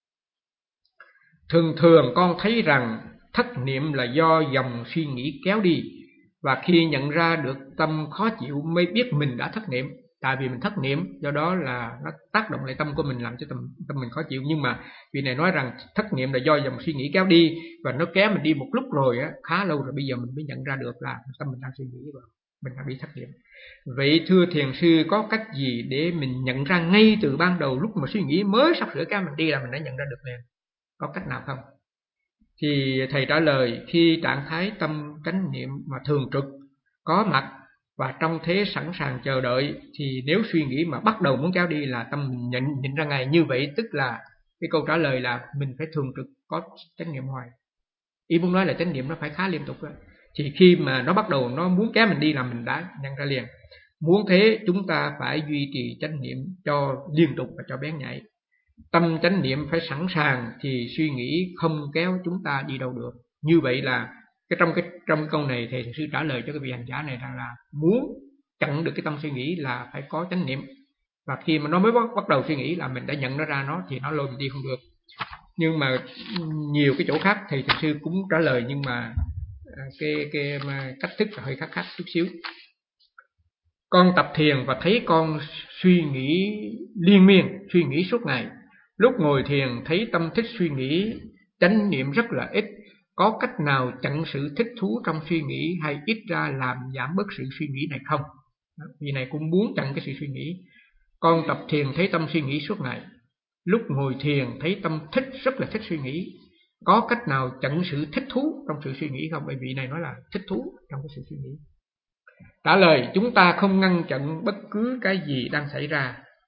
Thường con thấy rằng thất niệm là do dòng suy nghĩ kéo đi, và khi nhận ra được tâm khó chịu mới biết mình đã thất niệm. Tại vì mình thất niệm, do đó là nó tác động lại tâm của mình, làm cho tâm mình khó chịu. Nhưng mà vị này nói rằng thất niệm là do dòng suy nghĩ kéo đi, và nó kéo mình đi một lúc rồi á, khá lâu rồi, bây giờ mình mới nhận ra được là tâm mình đang suy nghĩ và mình đang bị thất niệm. Vậy thưa thiền sư, có cách gì để mình nhận ra ngay từ ban đầu lúc mà suy nghĩ mới sắp sửa kéo mình đi là mình đã nhận ra được liền? Có cách nào không? Thì thầy trả lời, khi trạng thái tâm chánh niệm mà thường trực, có mặt và trong thế sẵn sàng chờ đợi, thì nếu suy nghĩ mà bắt đầu muốn kéo đi là tâm mình nhận ra ngay. Như vậy tức là cái câu trả lời là mình phải thường trực có chánh niệm hoài. Ý muốn nói là chánh niệm nó phải khá liên tục đó. Thì khi mà nó bắt đầu nó muốn kéo mình đi là mình đã nhận ra liền. Muốn thế chúng ta phải duy trì chánh niệm cho liên tục và cho bén nhạy. Tâm chánh niệm phải sẵn sàng thì suy nghĩ không kéo chúng ta đi đâu được. Như vậy là trong cái câu này thầy sư trả lời cho cái vị hành giả này rằng là muốn chặn được cái tâm suy nghĩ là phải có chánh niệm. Và khi mà nó mới bắt đầu suy nghĩ là mình đã nhận nó ra nó, thì nó lôi mình đi không được. Nhưng mà nhiều cái chỗ khác thầy sư cũng trả lời, nhưng mà cái cách thức là hơi khác chút xíu. Con tập thiền và thấy con suy nghĩ liên miên, suy nghĩ suốt ngày. Lúc ngồi thiền thấy tâm thích suy nghĩ, chánh niệm rất là ít. Có cách nào chặn sự thích thú trong suy nghĩ, hay ít ra làm giảm bớt sự suy nghĩ này không? Vì này cũng muốn chặn cái sự suy nghĩ. Con tập thiền thấy tâm suy nghĩ suốt ngày. Lúc ngồi thiền thấy tâm thích, rất là thích suy nghĩ. Có cách nào chặn sự thích thú trong sự suy nghĩ không? Bởi vì này nói là thích thú trong cái sự suy nghĩ. Trả lời, chúng ta không ngăn chặn bất cứ cái gì đang xảy ra.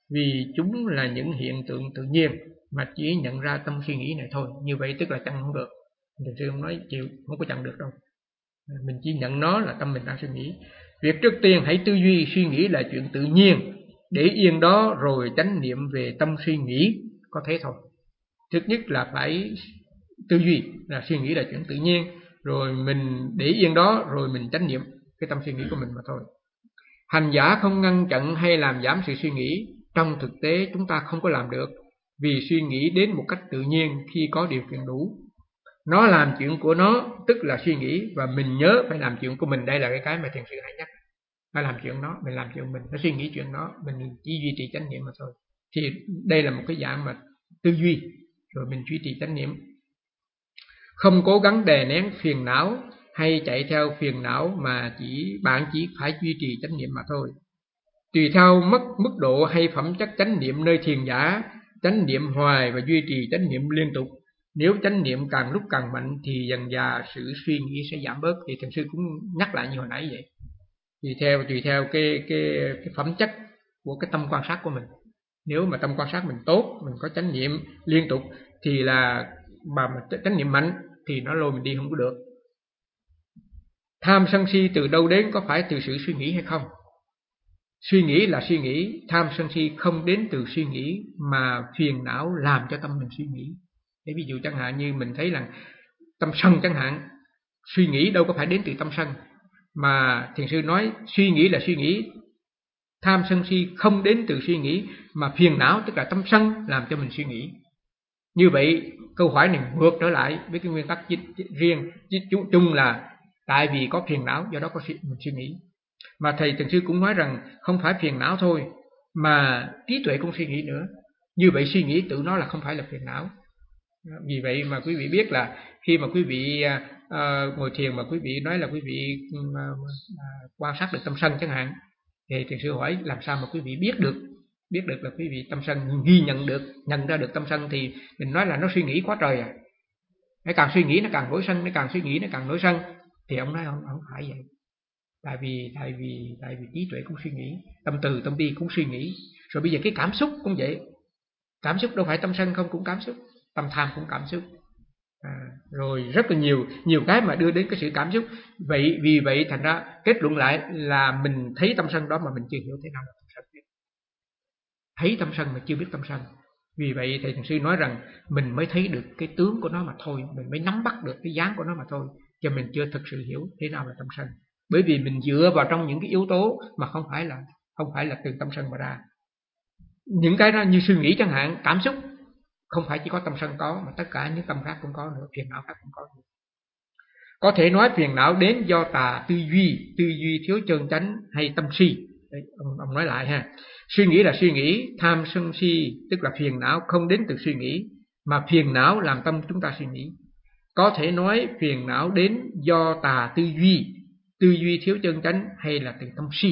vì chúng là những hiện tượng tự nhiên mà chỉ nhận ra tâm suy nghĩ này thôi. Như vậy tức là chặn không được. Thiền sư không nói chịu, không có chặn được đâu. Mình chỉ nhận nó là tâm mình đang suy nghĩ. Việc trước tiên hãy tư duy suy nghĩ là chuyện tự nhiên, để yên đó rồi chánh niệm về tâm suy nghĩ, có thế thôi. Trước nhất là phải tư duy là suy nghĩ là chuyện tự nhiên, rồi mình để yên đó rồi mình chánh niệm cái tâm suy nghĩ của mình mà thôi. Hành giả không ngăn chặn hay làm giảm sự suy nghĩ. Trong thực tế chúng ta không có làm được, vì suy nghĩ đến một cách tự nhiên khi có điều kiện đủ. Nó làm chuyện của nó, tức là suy nghĩ, và mình nhớ phải làm chuyện của mình. Đây là cái mà thiền sư hay nhắc. Phải làm chuyện nó, mình làm chuyện mình, nó suy nghĩ chuyện nó, mình chỉ duy trì chánh niệm mà thôi. Thì đây là một cái dạng mà tư duy, rồi mình duy trì chánh niệm. Không cố gắng đè nén phiền não hay chạy theo phiền não, mà bạn chỉ phải duy trì chánh niệm mà thôi. Tùy theo mức độ hay phẩm chất chánh niệm nơi thiền giả, chánh niệm hoài và duy trì chánh niệm liên tục. Nếu chánh niệm càng lúc càng mạnh thì dần dà sự suy nghĩ sẽ giảm bớt. Thì thiền sư cũng nhắc lại như hồi nãy vậy. Tùy theo cái phẩm chất của cái tâm quan sát của mình. Nếu mà tâm quan sát mình tốt, mình có chánh niệm liên tục thì là mà chánh niệm mạnh thì nó lôi mình đi không có được. Tham sân si từ đâu đến, có phải từ sự suy nghĩ hay không? Suy nghĩ là suy nghĩ, tham sân si không đến từ suy nghĩ, mà phiền não làm cho tâm mình suy nghĩ. Để ví dụ chẳng hạn như mình thấy là tâm sân chẳng hạn, suy nghĩ đâu có phải đến từ tâm sân, mà thiền sư nói suy nghĩ là suy nghĩ, tham sân si không đến từ suy nghĩ, mà phiền não tức là tâm sân làm cho mình suy nghĩ. Như vậy câu hỏi này ngược trở lại với cái nguyên tắc riêng chung là tại vì có phiền não do đó mình suy nghĩ. Mà thầy thiền sư cũng nói rằng không phải phiền não thôi mà trí tuệ cũng suy nghĩ nữa. Như vậy suy nghĩ tự nó là không phải là phiền não. Vì vậy mà quý vị biết là khi mà quý vị ngồi thiền mà quý vị nói là quý vị quan sát được tâm sân chẳng hạn, thì thiền sư hỏi làm sao mà quý vị biết được là quý vị tâm sân, ghi nhận ra được tâm sân, thì mình nói là nó suy nghĩ quá trời à. Nó càng suy nghĩ nó càng nổi sân, nó càng suy nghĩ nó càng nổi sân. Thì ông nói không phải vậy. Tại vì trí tuệ cũng suy nghĩ, tâm từ tâm bi cũng suy nghĩ. Rồi bây giờ cái cảm xúc cũng vậy. Cảm xúc đâu phải tâm sân không cũng cảm xúc, tâm tham cũng cảm xúc. Rồi rất là nhiều cái mà đưa đến cái sự cảm xúc. Vì vậy thành ra kết luận lại là mình thấy tâm sân đó mà mình chưa hiểu thế nào là tâm sân. Thấy tâm sân mà chưa biết tâm sân. Vì vậy thầy thiền sư nói rằng mình mới thấy được cái tướng của nó mà thôi, mình mới nắm bắt được cái dáng của nó mà thôi, cho mình chưa thực sự hiểu thế nào là tâm sân. Bởi vì mình dựa vào trong những cái yếu tố mà không phải là từ tâm sân mà ra. Những cái đó như suy nghĩ chẳng hạn, cảm xúc không phải chỉ có tâm sân có, mà tất cả những tâm khác cũng có nữa, phiền não khác cũng có nữa. Có thể nói phiền não đến do tà tư duy thiếu chân chánh hay tâm si. Đấy, ông nói lại ha. Suy nghĩ là suy nghĩ, tham sân si tức là phiền não không đến từ suy nghĩ, mà phiền não làm tâm chúng ta suy nghĩ. Có thể nói phiền não đến do tà tư duy thiếu chân chánh hay là từ tâm si.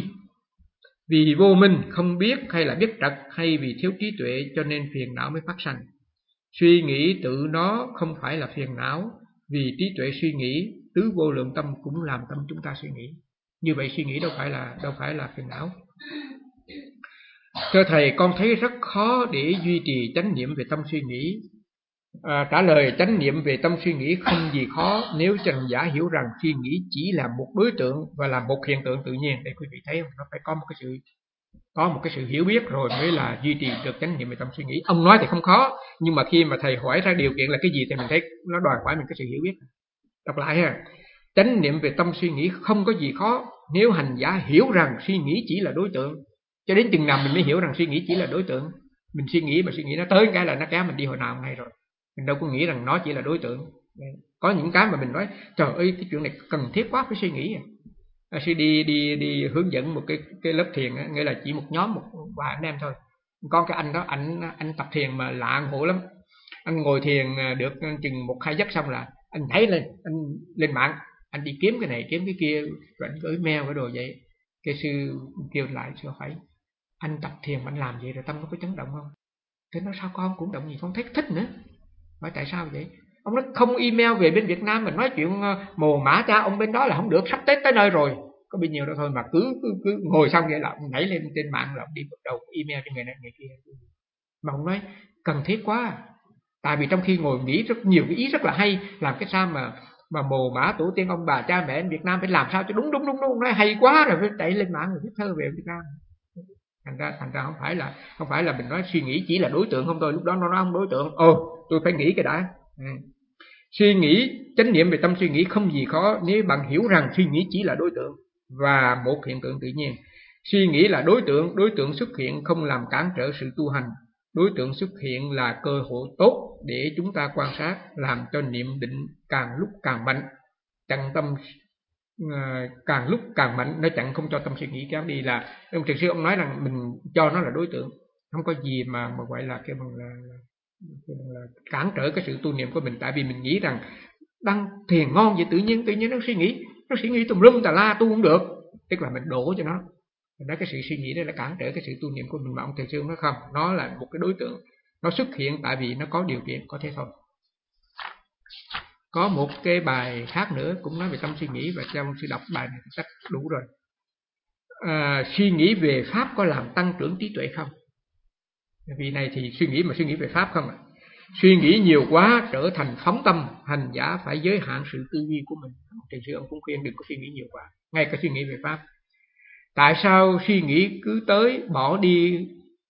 Vì vô minh không biết hay là biết trật, hay vì thiếu trí tuệ cho nên phiền não mới phát sanh. Suy nghĩ tự nó không phải là phiền não, vì trí tuệ suy nghĩ, tứ vô lượng tâm cũng làm tâm chúng ta suy nghĩ. Như vậy suy nghĩ đâu phải là phiền não. Thưa thầy, con thấy rất khó để duy trì chánh niệm về tâm suy nghĩ. Trả lời, chánh niệm về tâm suy nghĩ không gì khó nếu hành giả hiểu rằng suy nghĩ chỉ là một đối tượng và là một hiện tượng tự nhiên. Để quý vị thấy không? Nó phải có một cái sự hiểu biết rồi mới là duy trì được chánh niệm về tâm suy nghĩ. Ông nói thì không khó, nhưng mà khi mà thầy hỏi ra điều kiện là cái gì thì mình thấy nó đòi hỏi mình cái sự hiểu biết. Đọc lại ha. Chánh niệm về tâm suy nghĩ không có gì khó nếu hành giả hiểu rằng suy nghĩ chỉ là đối tượng. Cho đến chừng nào mình mới hiểu rằng suy nghĩ chỉ là đối tượng. Mình suy nghĩ mà suy nghĩ nó tới cái là nó kéo mình đi hồi nào ngay rồi. Mình đâu có nghĩ rằng nó chỉ là đối tượng. Có những cái mà mình nói trời ơi cái chuyện này cần thiết quá phải suy nghĩ. Sư đi hướng dẫn một cái lớp thiền, nghĩa là chỉ một vài anh em thôi. Có cái anh đó, anh tập thiền mà lạ ngộ lắm. Anh ngồi thiền được chừng 1-2 giấc xong là anh nhảy lên, anh lên mạng, anh đi kiếm cái này kiếm cái kia, rồi anh gửi mail cái đồ vậy. Cái sư kêu lại sư phải, anh tập thiền mà anh làm vậy rồi tâm nó có chấn động không? Thế nó sao con cũng động gì, con thấy thích nữa. Hỏi tại sao vậy? Ông nói không email về bên Việt Nam mà nói chuyện mồ mã cha ông bên đó là không được, sắp Tết tới nơi rồi. có bao nhiêu đó thôi, mà cứ ngồi xong vậy là nhảy lên trên mạng là đi bắt đầu email cho người này người kia. Mà ông nói cần thiết quá, tại vì trong khi ngồi nghĩ rất nhiều cái ý rất là hay, làm cái sao mà mồ mã tổ tiên ông bà cha mẹ Việt Nam phải làm sao cho đúng, nói hay quá rồi phải chạy lên mạng rồi viết thơ về Việt Nam. Thành ra không phải là mình nói suy nghĩ chỉ là đối tượng không thôi, lúc đó nó nói không đối tượng, tôi phải nghĩ cái đã. Suy nghĩ chánh niệm về tâm suy nghĩ không gì khó nếu bạn hiểu rằng suy nghĩ chỉ là đối tượng và một hiện tượng tự nhiên. Suy nghĩ là đối tượng xuất hiện không làm cản trở sự tu hành. Đối tượng xuất hiện là cơ hội tốt để chúng ta quan sát, làm cho niệm định càng lúc càng mạnh, chặn tâm càng lúc càng mạnh, nó chặn không cho tâm suy nghĩ kéo đi. Là ông thiền sư ông nói rằng mình cho nó là đối tượng, không có gì mà gọi là cái bằng là cản trở cái sự tu niệm của mình. Tại vì mình nghĩ rằng đang thiền ngon vậy, tự nhiên nó suy nghĩ tùm lum tà la, tu không được, tức là mình đổ cho nó. Đó, cái sự suy nghĩ đó là cản trở cái sự tu niệm của mình. Mà ông thiền sư nói không, nó là một cái đối tượng, nó xuất hiện tại vì nó có điều kiện, có thế thôi. Có một cái bài khác nữa cũng nói về tâm suy nghĩ, và cho ông sư đọc bài này chắc đủ rồi. Suy nghĩ về pháp có làm tăng trưởng trí tuệ không? Vì này thì suy nghĩ về pháp không ạ? Suy nghĩ nhiều quá trở thành phóng tâm, hành giả phải giới hạn sự tư duy của mình. Thiền sư ông cũng khuyên đừng có suy nghĩ nhiều quá, ngay cả suy nghĩ về pháp. Tại sao suy nghĩ cứ tới bỏ đi?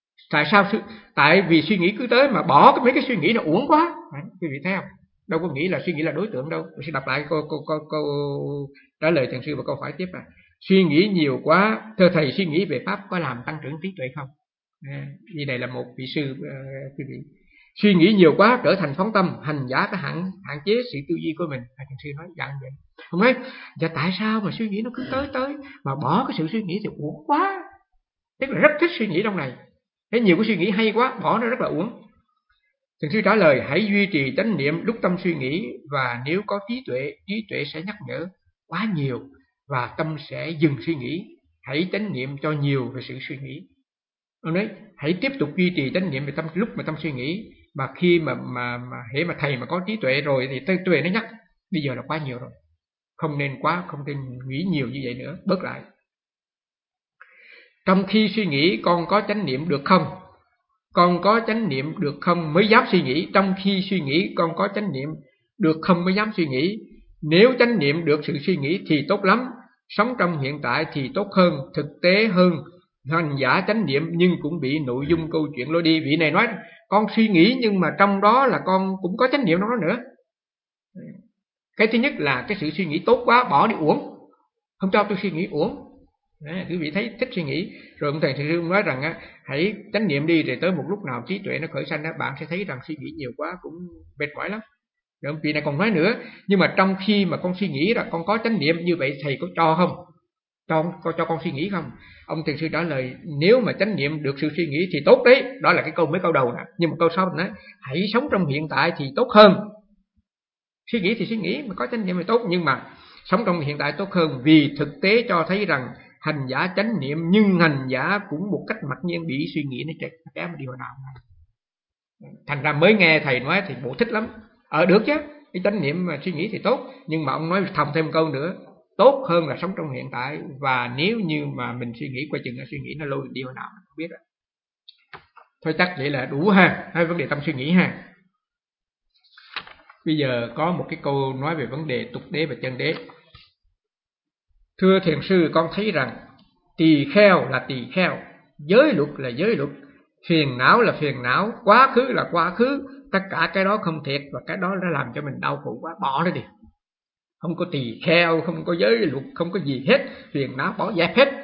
Tại vì suy nghĩ cứ tới mà bỏ mấy cái suy nghĩ nó uổng quá. Quý vị thấy không? Đâu có nghĩ là suy nghĩ là đối tượng đâu. Tôi sẽ đọc lại câu trả lời thiền sư và câu hỏi tiếp là suy nghĩ nhiều quá, thưa thầy, suy nghĩ về pháp có làm tăng trưởng trí tuệ không? Vì này là một vị sư, quý vị. Suy nghĩ nhiều quá trở thành phóng tâm, hành giả phải hạn chế sự tư duy của mình. Thiền sư nói dặn vậy. Không nói, và tại sao mà suy nghĩ nó cứ tới mà bỏ cái sự suy nghĩ thì uổng quá. Tức là rất thích suy nghĩ trong này. Thấy nhiều cái suy nghĩ hay quá, bỏ nó rất là uổng. Thiền sư trả lời, hãy duy trì chánh niệm lúc tâm suy nghĩ, và nếu có trí tuệ sẽ nhắc nhở quá nhiều và tâm sẽ dừng suy nghĩ. Hãy chánh niệm cho nhiều về sự suy nghĩ. Ông nói, hãy tiếp tục duy trì chánh niệm về tâm lúc mà tâm suy nghĩ, mà khi mà hễ mà thầy mà có trí tuệ rồi thì tuệ nó nhắc, bây giờ là quá nhiều rồi. Không nên nghĩ nhiều như vậy nữa, bớt lại. Trong khi suy nghĩ con có chánh niệm được không? Con có chánh niệm được không mới dám suy nghĩ. Trong khi suy nghĩ con có chánh niệm được không mới dám suy nghĩ. Nếu chánh niệm được sự suy nghĩ thì tốt lắm. Sống trong hiện tại thì tốt hơn, thực tế hơn. Hành giả chánh niệm nhưng cũng bị nội dung câu chuyện lôi đi. Vị này nói con suy nghĩ nhưng mà trong đó là con cũng có chánh niệm trong đó nữa. Cái thứ nhất là cái sự suy nghĩ tốt quá bỏ đi uổng, không cho tôi suy nghĩ uổng. Quý vị thấy thích suy nghĩ. Rồi ông thầy sư nói rằng hãy chánh niệm đi, rồi tới một lúc nào trí tuệ nó khởi sanh, bạn sẽ thấy rằng suy nghĩ nhiều quá cũng mệt mỏi lắm. Rồi ông vị này còn nói nữa, nhưng mà trong khi mà con suy nghĩ là con có chánh niệm, như vậy thầy có cho không? Cho con suy nghĩ không? Ông thiền sư trả lời, nếu mà chánh niệm được sự suy nghĩ thì tốt đấy. Đó là mấy câu đầu nè. Nhưng mà câu sau nói hãy sống trong hiện tại thì tốt hơn. Suy nghĩ thì suy nghĩ, mà có chánh niệm thì tốt, nhưng mà sống trong hiện tại tốt hơn, vì thực tế cho thấy rằng hành giả chánh niệm nhưng hành giả cũng một cách mặc nhiên bị suy nghĩ nó kéo mà đi vào đạo. Thành ra mới nghe thầy nói thì bộ thích lắm. Được chứ, cái chánh niệm mà suy nghĩ thì tốt, nhưng mà ông nói thầm thêm câu nữa, tốt hơn là sống trong hiện tại. Và nếu như mà mình suy nghĩ qua chừng là suy nghĩ nó lôi đi vào đạo, mình không biết rồi. Thôi chắc vậy là đủ ha, hai vấn đề tâm suy nghĩ ha. Bây giờ có một cái câu nói về vấn đề tục đế và chân đế. Thưa thiền sư, con thấy rằng tỳ kheo là tỳ kheo, giới luật là giới luật, phiền não là phiền não, quá khứ là quá khứ. Tất cả cái đó không thiệt, và cái đó đã làm cho mình đau khổ quá, bỏ nó đi. Không có tỳ kheo, không có giới luật, không có gì hết, phiền não bỏ dẹp hết.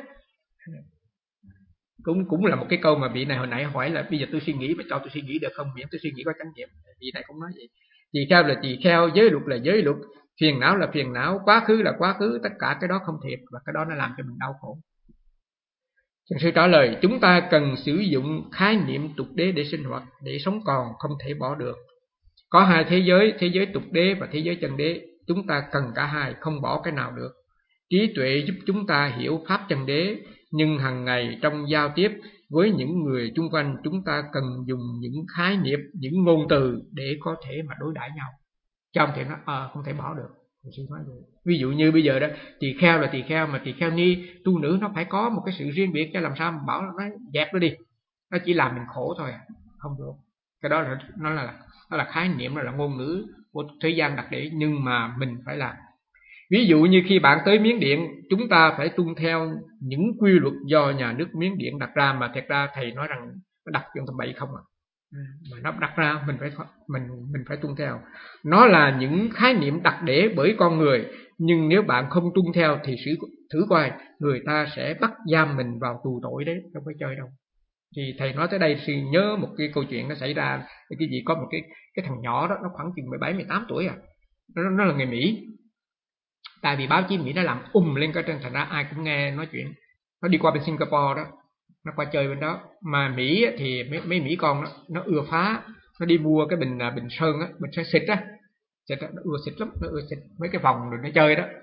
Cũng là một cái câu mà vị này hồi nãy hỏi là bây giờ tôi suy nghĩ mà cho tôi suy nghĩ được không, miễn tôi suy nghĩ có chánh niệm. Vị này cũng nói vậy. Tỳ kheo là tỳ kheo, giới luật là giới luật, phiền não là phiền não, quá khứ là quá khứ. Tất cả cái đó không thiệt, và cái đó nó làm cho mình đau khổ. Thiền sư trả lời, chúng ta cần sử dụng khái niệm tục đế để sinh hoạt, để sống còn, không thể bỏ được. Có hai thế giới tục đế và thế giới chân đế. Chúng ta cần cả hai, không bỏ cái nào được. Trí tuệ giúp chúng ta hiểu pháp chân đế, nhưng hàng ngày trong giao tiếp với những người chung quanh, chúng ta cần dùng những khái niệm, những ngôn từ để có thể mà đối đãi nhau. Chứ không thể nói không thể bỏ được. Sư nói vậy. Ví dụ như bây giờ đó, tỳ kheo là tỳ kheo, mà tỳ kheo ni tu nữ nó phải có một cái sự riêng biệt, cho làm sao mà bảo nó dẹp nó đi, nó chỉ làm mình khổ thôi, không được. Cái đó là nó là khái niệm, nó là ngôn ngữ của thế gian đặt để, nhưng mà mình phải làm. Ví dụ như khi bạn tới Miến Điện, chúng ta phải tuân theo những quy luật do nhà nước Miến Điện đặt ra, mà thật ra thầy nói rằng nó đặt cho tầm bậy không à. Mà nó đặt ra mình phải tuân theo. Nó là những khái niệm đặt để bởi con người, nhưng nếu bạn không tuân theo thì thử coi, người ta sẽ bắt giam mình vào tù tội đấy, không phải chơi đâu. Thì thầy nói tới đây thì nhớ một cái câu chuyện nó xảy ra. Cái gì có một cái thằng nhỏ đó, nó khoảng chừng 17-18 tuổi à, nó là người Mỹ. Tại vì báo chí Mỹ nó làm lên cái trên, thành ra ai cũng nghe nói chuyện. Nó đi qua bên Singapore đó, nó qua chơi bên đó. Mà Mỹ thì mấy Mỹ con đó, nó ưa phá. Nó đi mua cái bình sơn á, bình sơn xịt á, nó ưa xịt lắm, nó ưa xịt mấy cái vòng rồi nó chơi đó.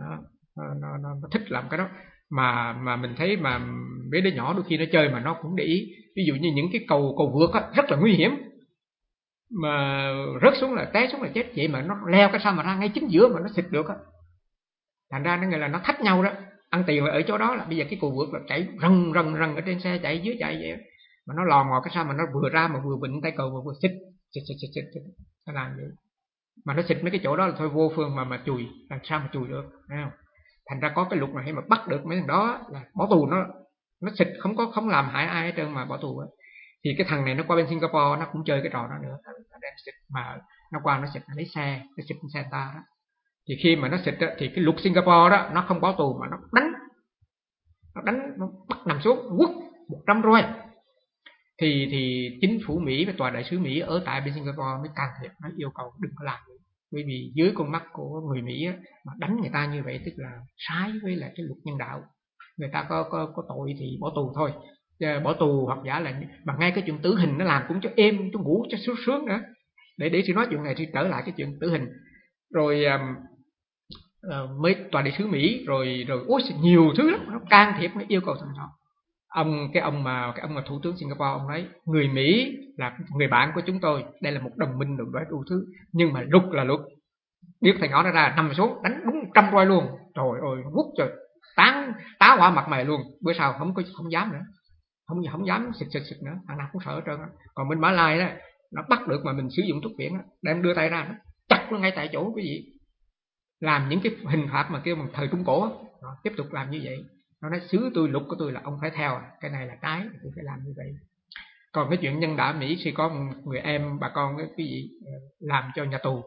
Nó thích làm cái đó. Mà mình thấy mà mấy đứa nhỏ đôi khi nó chơi mà nó cũng để ý. Ví dụ như những cái cầu vượt á, rất là nguy hiểm, mà rớt xuống là té xuống là chết. Vậy mà nó leo cái sao mà ra ngay chính giữa mà nó xịt được á. Thành ra nó nghĩa là nó thách nhau đó, ăn tiền là ở chỗ đó. Là bây giờ cái cù vượt là chạy rần ở trên xe, chạy dưới chạy vậy đó. Mà nó lò mò cái sao mà nó vừa ra mà vừa vịnh tay cầu mà vừa xịt. Nó làm vậy. Mà nó xịt mấy cái chỗ đó là thôi vô phương mà chùi, làm sao mà chùi được, thấy không? Thành ra có cái luật này, mà bắt được mấy thằng đó là bỏ tù. Nó xịt không làm hại ai hết trơn mà bỏ tù á. Thì cái thằng này nó qua bên Singapore nó cũng chơi cái trò đó nữa, nó đem xịt, mà nó qua nó xịt, nó lấy xe, nó xịt xe ta đó. Thì khi mà nó xịt á, thì cái luật Singapore đó nó không bỏ tù mà nó đánh, nó bắt nằm xuống quất 100 roi. Thì chính phủ Mỹ và tòa đại sứ Mỹ ở tại bên Singapore mới can thiệp, nó yêu cầu đừng có làm vậy. Bởi vì dưới con mắt của người Mỹ á, mà đánh người ta như vậy tức là trái với lại cái luật nhân đạo. Người ta có tội thì bỏ tù thôi, bỏ tù hoặc giả là, mà ngay cái chuyện tử hình nó làm cũng cho êm, cho ngủ cho sướng nữa. Để tôi nói chuyện này thì trở lại cái chuyện tử hình. Rồi mới tòa đại sứ Mỹ rồi ôi nhiều thứ lắm, nó can thiệp, nó yêu cầu thằng đó. Cái ông mà thủ tướng Singapore, ông nói người Mỹ là người bạn của chúng tôi, đây là một đồng minh đồng loại đủ thứ, nhưng mà luật là luật. Biết thằng nhỏ nó ra nằm xuống đánh đúng 100 roi luôn. Trời ơi, quất trời, tá hỏa mặt mày luôn. Bữa sau không dám nữa, không dám xịt nữa, thằng nào cũng sợ hết trơn á. Còn bên Mã Lai đó, nó bắt được mà mình sử dụng thuốc phiện á, đem đưa tay ra nó chặt nó ngay tại chỗ. Cái gì làm những cái hình phạt mà kêu bằng thời Trung Cổ á, tiếp tục làm như vậy. Nó nói xứ tôi, luật của tôi là ông phải theo, cái này là cái tôi phải làm như vậy. Còn cái chuyện nhân đạo Mỹ thì có một người em bà con cái gì làm cho nhà tù,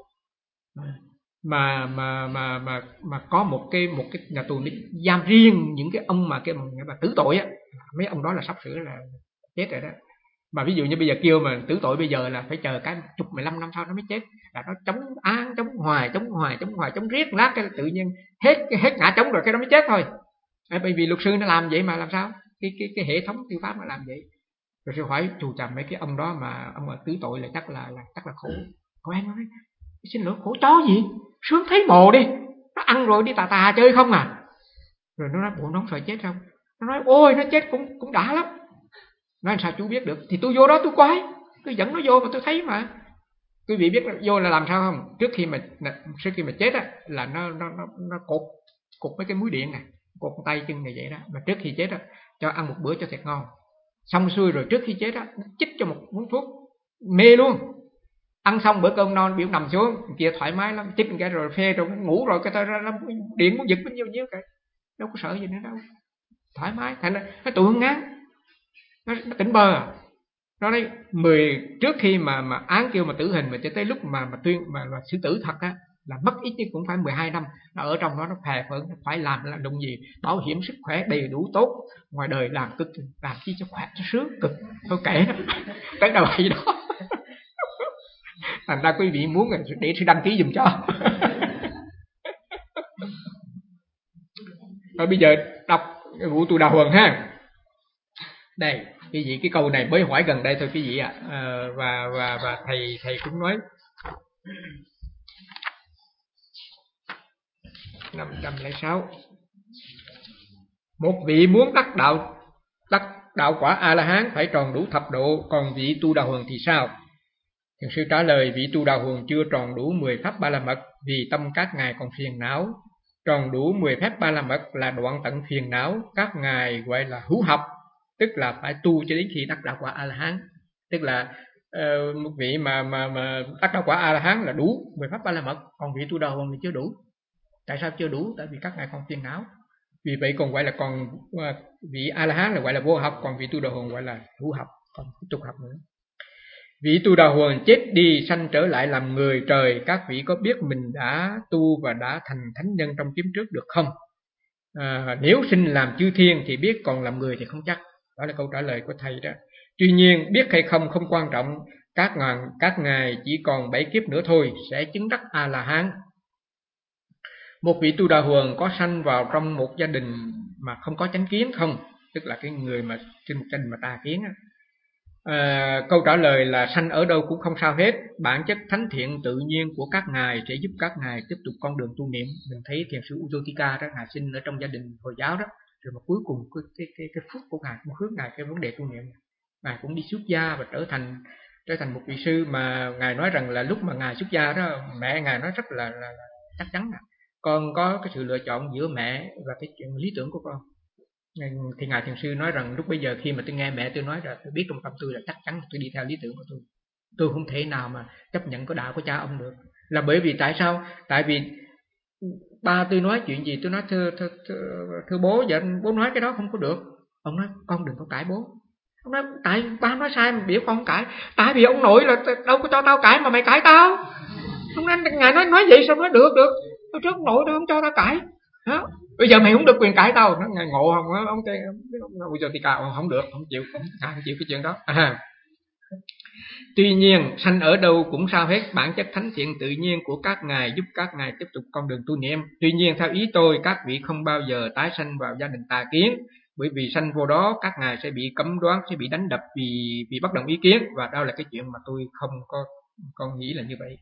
mà có một cái nhà tù để giam riêng những cái ông mà tử tội á. Mấy ông đó là sắp sửa là chết rồi đó. Mà ví dụ như bây giờ kêu mà tử tội bây giờ là phải chờ cái 15 năm sau nó mới chết, là nó chống án, chống hoài chống riết lát cái tự nhiên hết ngã chống rồi cái đó mới chết thôi. Bởi vì luật sư nó làm vậy mà làm sao, cái hệ thống tư pháp nó làm vậy. Rồi sẽ hỏi chù chằm mấy cái ông đó mà ông ở tử tội là chắc là khổ. Còn em nói xin lỗi, khổ chó gì, sướng thấy mồ đi, nó ăn rồi đi tà chơi không à. Rồi nó nói bộ nó sợ chết không, nó nói ôi nó chết cũng đã lắm. Nói sao chú biết được, thì tôi vô đó tôi quái, tôi dẫn nó vô mà tôi thấy mà. Quý vị biết vô là làm sao không? Trước khi mà chết á, là nó cột mấy cái mũi điện này, cột tay chân này vậy đó. Mà trước khi chết á, cho ăn một bữa cho thật ngon. Xong xuôi rồi trước khi chết á, nó chích cho một uống thuốc mê luôn. Ăn xong bữa cơm non biểu nằm xuống, kia thoải mái lắm, chích cái rồi phê rồi ngủ rồi cái ta ra điện muốn giật bao nhiêu cái, đâu có sợ gì nữa đâu, thoải mái. Thành ra nó tụi hung ngán, nó tỉnh bơ à. Nó nói trước khi mà án kêu mà tử hình mà cho tới lúc mà tuyên mà xử tử thật á, là mất ít nhất cũng phải 12 năm. Nó ở trong đó nó phè phỡn, phải làm là đụng gì bảo hiểm sức khỏe đầy đủ tốt, ngoài đời làm cực, làm chi cho khỏe cho sướng cực. Thôi kệ nó tới đâu vậy đó. Thành ra quý vị muốn để sư đăng ký dùm cho. Rồi bây giờ đọc vụ tù Đào Huần ha. Đây, quý vị, cái câu này mới hỏi gần đây thôi quý vị ạ. Và thầy cũng nói 506. Một vị muốn đắc đạo quả A La Hán phải tròn đủ thập độ, còn vị tu Đào Huần thì sao? Thiền sư trả lời: vị Tu Đà Huồng chưa tròn đủ 10 pháp Ba La Mật, vì tâm các ngài còn phiền não. Tròn đủ 10 phép Ba La Mật là đoạn tận phiền não, các ngài gọi là hữu học, tức là phải tu cho đến khi đắc đạo quả A La Hán. Tức là một vị mà đắc đạo quả A La Hán là đủ 10 pháp Ba La Mật, còn vị Tu Đà Huồng thì chưa đủ. Tại sao chưa đủ? Tại vì các ngài còn phiền não. Vì vậy còn gọi là còn vị A La Hán là gọi là vô học, còn vị Tu Đà Huồng gọi là hữu học, còn tiếp tục học nữa. Vị Tu Đà Huồng chết đi sanh trở lại làm người trời, các vị có biết mình đã tu và đã thành thánh nhân trong kiếp trước được không? Nếu sinh làm chư thiên thì biết, còn làm người thì không chắc. Đó là câu trả lời của thầy đó. Tuy nhiên biết hay không không quan trọng, các ngài chỉ còn 7 kiếp nữa thôi sẽ chứng đắc A La Hán. Một vị Tu Đà Huồng có sanh vào trong một gia đình mà không có chánh kiến không? Tức là cái người mà trên một gia đình mà tà kiến á. Câu trả lời là sanh ở đâu cũng không sao hết. Bản chất thánh thiện tự nhiên của các ngài sẽ giúp các ngài tiếp tục con đường tu niệm. Mình thấy thiền sư Ujotika đó, ngài sinh ở trong gia đình Hồi giáo đó, rồi mà cuối cùng cái phúc của ngài cũng hướng ngài cái vấn đề tu niệm. Ngài cũng đi xuất gia và trở thành một vị sư, mà ngài nói rằng là lúc mà ngài xuất gia đó, mẹ ngài nói rất là chắc chắn là con có cái sự lựa chọn giữa mẹ và cái chuyện lý tưởng của con. Thì ngài thiền sư nói rằng lúc bây giờ khi mà tôi nghe mẹ tôi nói là tôi biết trong tâm tôi là chắc chắn tôi đi theo lý tưởng của tôi không thể nào mà chấp nhận cái đạo của cha ông được. Là bởi vì tại sao? Tại vì ba tôi nói chuyện gì tôi nói thưa bố, dạ bố nói cái đó không có được. Ông nói con đừng có cãi bố. Ông nói tại ba nói sai mà biểu con không cãi. Tại vì ông nội là đâu có cho tao cãi mà mày cãi tao. Ông nói ngài nói vậy sao nói được. Tôi trước ông nội tôi không cho tao cãi. Đó. Bây giờ mày không được quyền cãi tao. Nó ngài ngộ không? Ông bây giờ thì cãi không được, không chịu cái chuyện đó. Tuy nhiên sanh ở đâu cũng sao hết, bản chất thánh thiện tự nhiên của các ngài giúp các ngài tiếp tục con đường tu niệm. Tuy nhiên theo ý tôi, các vị không bao giờ tái sanh vào gia đình tà kiến, bởi vì sanh vô đó các ngài sẽ bị cấm đoán, sẽ bị đánh đập vì bất đồng ý kiến, và đó là cái chuyện mà tôi không có nghĩ là như vậy.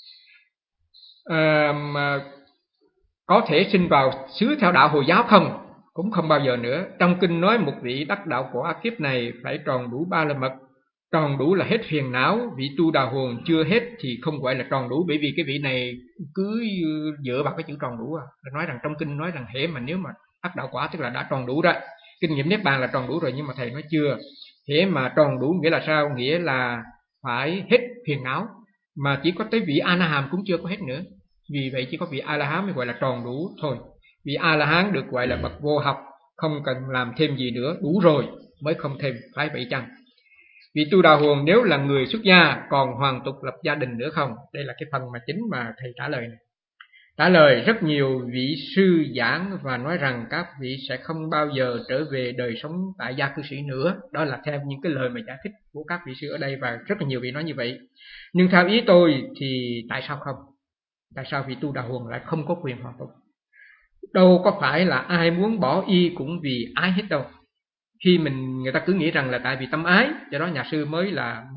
Có thể sinh vào xứ theo đạo Hồi giáo không? Cũng không bao giờ nữa. Trong kinh nói một vị đắc đạo của kiếp này phải tròn đủ 3 la mật. Tròn đủ là hết phiền não. Vị Tu Đà Huồng chưa hết thì không gọi là tròn đủ, bởi vì cái vị này cứ dựa vào cái chữ tròn đủ. Nói rằng trong kinh nói rằng hễ mà nếu mà đắc đạo quả tức là đã tròn đủ rồi. Kinh nghiệm Niết Bàn là tròn đủ rồi, nhưng mà thầy nói chưa. Hễ mà tròn đủ nghĩa là sao? Nghĩa là phải hết phiền não. Mà chỉ có tới vị A Na Hàm cũng chưa có hết nữa. Vì vậy chỉ có vị A La Hán mới gọi là tròn đủ thôi. Vị A La Hán được gọi là bậc vô học, không cần làm thêm gì nữa, đủ rồi mới không thêm, phải vậy chăng? Vị Tu Đà Huồng nếu là người xuất gia còn hoàn tục lập gia đình nữa không? Đây là cái phần mà chính mà thầy trả lời này. Trả lời rất nhiều vị sư giảng và nói rằng các vị sẽ không bao giờ trở về đời sống tại gia cư sĩ nữa. Đó là theo những cái lời mà giải thích của các vị sư ở đây, và rất là nhiều vị nói như vậy. Nhưng theo ý tôi thì tại sao không? Tại sao vị Tu Đà Huồng lại không có quyền hoàn tục? Đâu có phải là ai muốn bỏ y cũng vì ái hết đâu. Khi người ta cứ nghĩ rằng là tại vì tâm ái, do đó nhà sư mới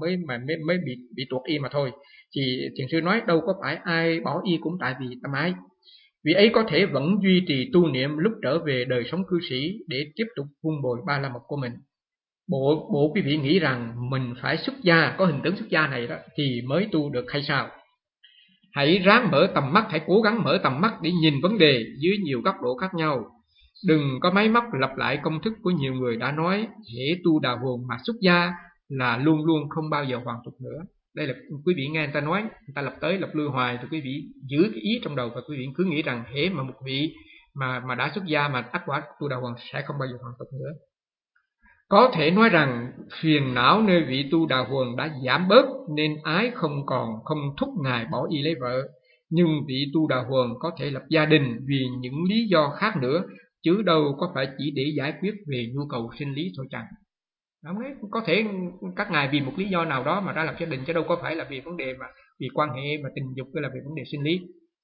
bị tuột y mà thôi. Thì thiền sư nói đâu có phải ai bỏ y cũng tại vì tâm ái. Vì ấy có thể vẫn duy trì tu niệm lúc trở về đời sống cư sĩ để tiếp tục vun bồi 3 la mật của mình. Bộ quý vị nghĩ rằng mình phải xuất gia, có hình tướng xuất gia này đó thì mới tu được hay sao? Hãy ráng mở tầm mắt, hãy cố gắng mở tầm mắt để nhìn vấn đề dưới nhiều góc độ khác nhau. Đừng có máy móc lặp lại công thức của nhiều người đã nói hễ Tu Đà Huồng mà xuất gia là luôn luôn không bao giờ hoàn tục nữa. Đây là quý vị nghe người ta nói, người ta lặp tới lặp lui hoài, thì quý vị giữ cái ý trong đầu và quý vị cứ nghĩ rằng hễ mà một vị mà đã xuất gia mà đắc quả Tu Đà Huồng sẽ không bao giờ hoàn tục nữa. Có thể nói rằng phiền não nơi vị Tu Đà Huồng đã giảm bớt nên ái không thúc ngài bỏ y lấy vợ. Nhưng vị Tu Đà Huồng có thể lập gia đình vì những lý do khác nữa, chứ đâu có phải chỉ để giải quyết về nhu cầu sinh lý thôi chẳng. Có thể các ngài vì một lý do nào đó mà ra lập gia đình, chứ đâu có phải là vì vấn đề mà vì quan hệ mà tình dục, hay là về vấn đề sinh lý.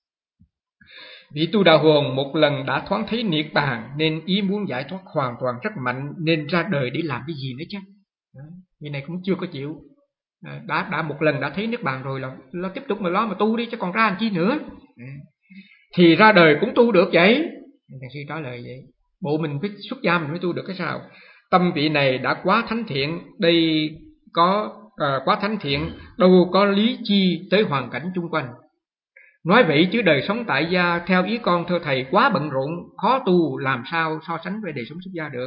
Vị Tu Đà Huồng một lần đã thoáng thấy niết bàn nên ý muốn giải thoát hoàn toàn rất mạnh, nên ra đời để làm cái gì nữa chứ. Vị này cũng chưa có chịu. Đã một lần đã thấy niết bàn rồi là lo tiếp tục mà lo mà tu đi, chứ còn ra làm chi nữa. Thì ra đời cũng tu được vậy. Thầy sư trả lời vậy. Bộ mình phải xuất gia mình mới tu được cái sao? Tâm vị này đã quá thánh thiện, đây có quá thánh thiện, đâu có lý chi tới hoàn cảnh chung quanh. Nói vậy chứ đời sống tại gia theo ý con thưa thầy quá bận rộn, khó tu, làm sao so sánh với đời sống xuất gia được.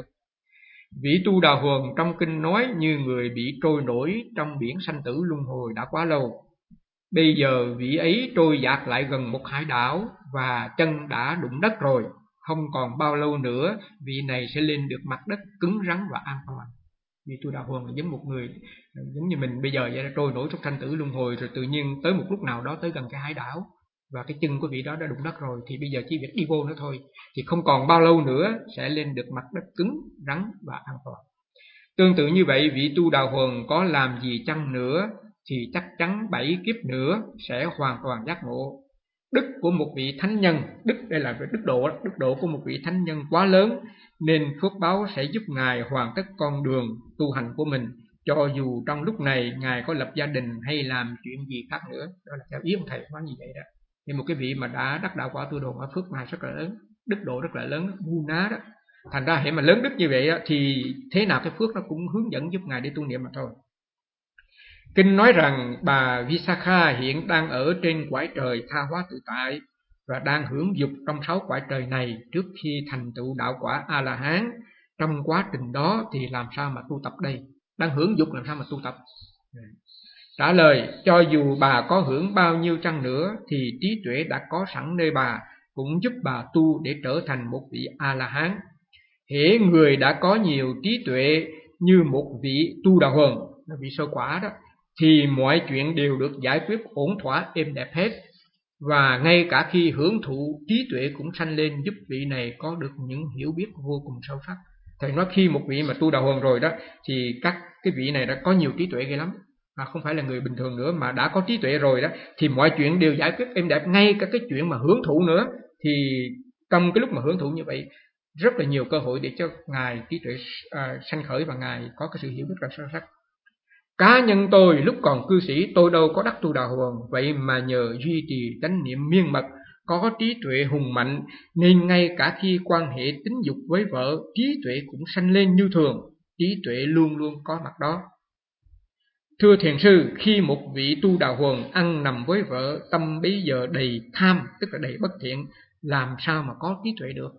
Vị Tu Đà Huần trong kinh nói như người bị trôi nổi trong biển sanh tử luân hồi đã quá lâu. Bây giờ vị ấy trôi dạt lại gần một hải đảo và chân đã đụng đất rồi. Không còn bao lâu nữa vị này sẽ lên được mặt đất cứng rắn và an toàn. Vị Tu Đà Huần là giống một người giống như mình bây giờ vậy, trôi nổi trong sanh tử luân hồi, rồi tự nhiên tới một lúc nào đó tới gần cái hải đảo và cái chân của vị đó đã đụng đất rồi, thì bây giờ chỉ việc đi vô nữa thôi, thì không còn bao lâu nữa sẽ lên được mặt đất cứng rắn và an toàn. Tương tự như vậy, vị Tu Đà Huần có làm gì chăng nữa thì chắc chắn 7 kiếp nữa sẽ hoàn toàn giác ngộ. Đức của một vị thánh nhân, đức đây là đức độ của một vị thánh nhân quá lớn, nên phước báo sẽ giúp Ngài hoàn tất con đường tu hành của mình, cho dù trong lúc này Ngài có lập gia đình hay làm chuyện gì khác nữa. Đó là theo ý ông thầy nói như vậy đó. Thì một cái vị mà đã đắc đạo quả tu đồn ở phước này rất là lớn, đức độ rất là lớn, bu ná đó. Thành ra hệ mà lớn đức như vậy đó, thì thế nào cái phước nó cũng hướng dẫn giúp Ngài để tu niệm mà thôi. Kinh nói rằng bà Visakha hiện đang ở trên cõi trời tha hóa tự tại và đang hưởng dục trong 6 cõi trời này trước khi thành tựu đạo quả A-la-hán. Trong quá trình đó thì làm sao mà tu tập đây? Đang hưởng dục làm sao mà tu tập? Trả lời, cho dù bà có hưởng bao nhiêu chăng nữa thì trí tuệ đã có sẵn nơi bà, cũng giúp bà tu để trở thành một vị A-la-hán. Hễ người đã có nhiều trí tuệ như một vị Tu Đà Huần, vị sơ quả đó, thì mọi chuyện đều được giải quyết ổn thỏa êm đẹp hết. Và ngay cả khi hưởng thụ, trí tuệ cũng sanh lên giúp vị này có được những hiểu biết vô cùng sâu sắc. Thầy nói khi một vị mà Tu Đà Huần rồi đó, thì các cái vị này đã có nhiều trí tuệ ghê lắm, mà không phải là người bình thường nữa, mà đã có trí tuệ rồi đó, thì mọi chuyện đều giải quyết êm đẹp. Ngay cả cái chuyện mà hưởng thụ nữa, thì trong cái lúc mà hưởng thụ như vậy, rất là nhiều cơ hội để cho Ngài trí tuệ sanh khởi và Ngài có cái sự hiểu biết rất sâu sắc. Cá nhân tôi lúc còn cư sĩ, tôi đâu có đắc Tu Đà Huần, vậy mà nhờ duy trì chánh niệm miên mật, có trí tuệ hùng mạnh, nên ngay cả khi quan hệ tính dục với vợ, trí tuệ cũng sanh lên như thường, trí tuệ luôn luôn có mặt đó. Thưa thiền sư, khi một vị Tu Đà Huần ăn nằm với vợ, tâm bấy giờ đầy tham, tức là đầy bất thiện, làm sao mà có trí tuệ được?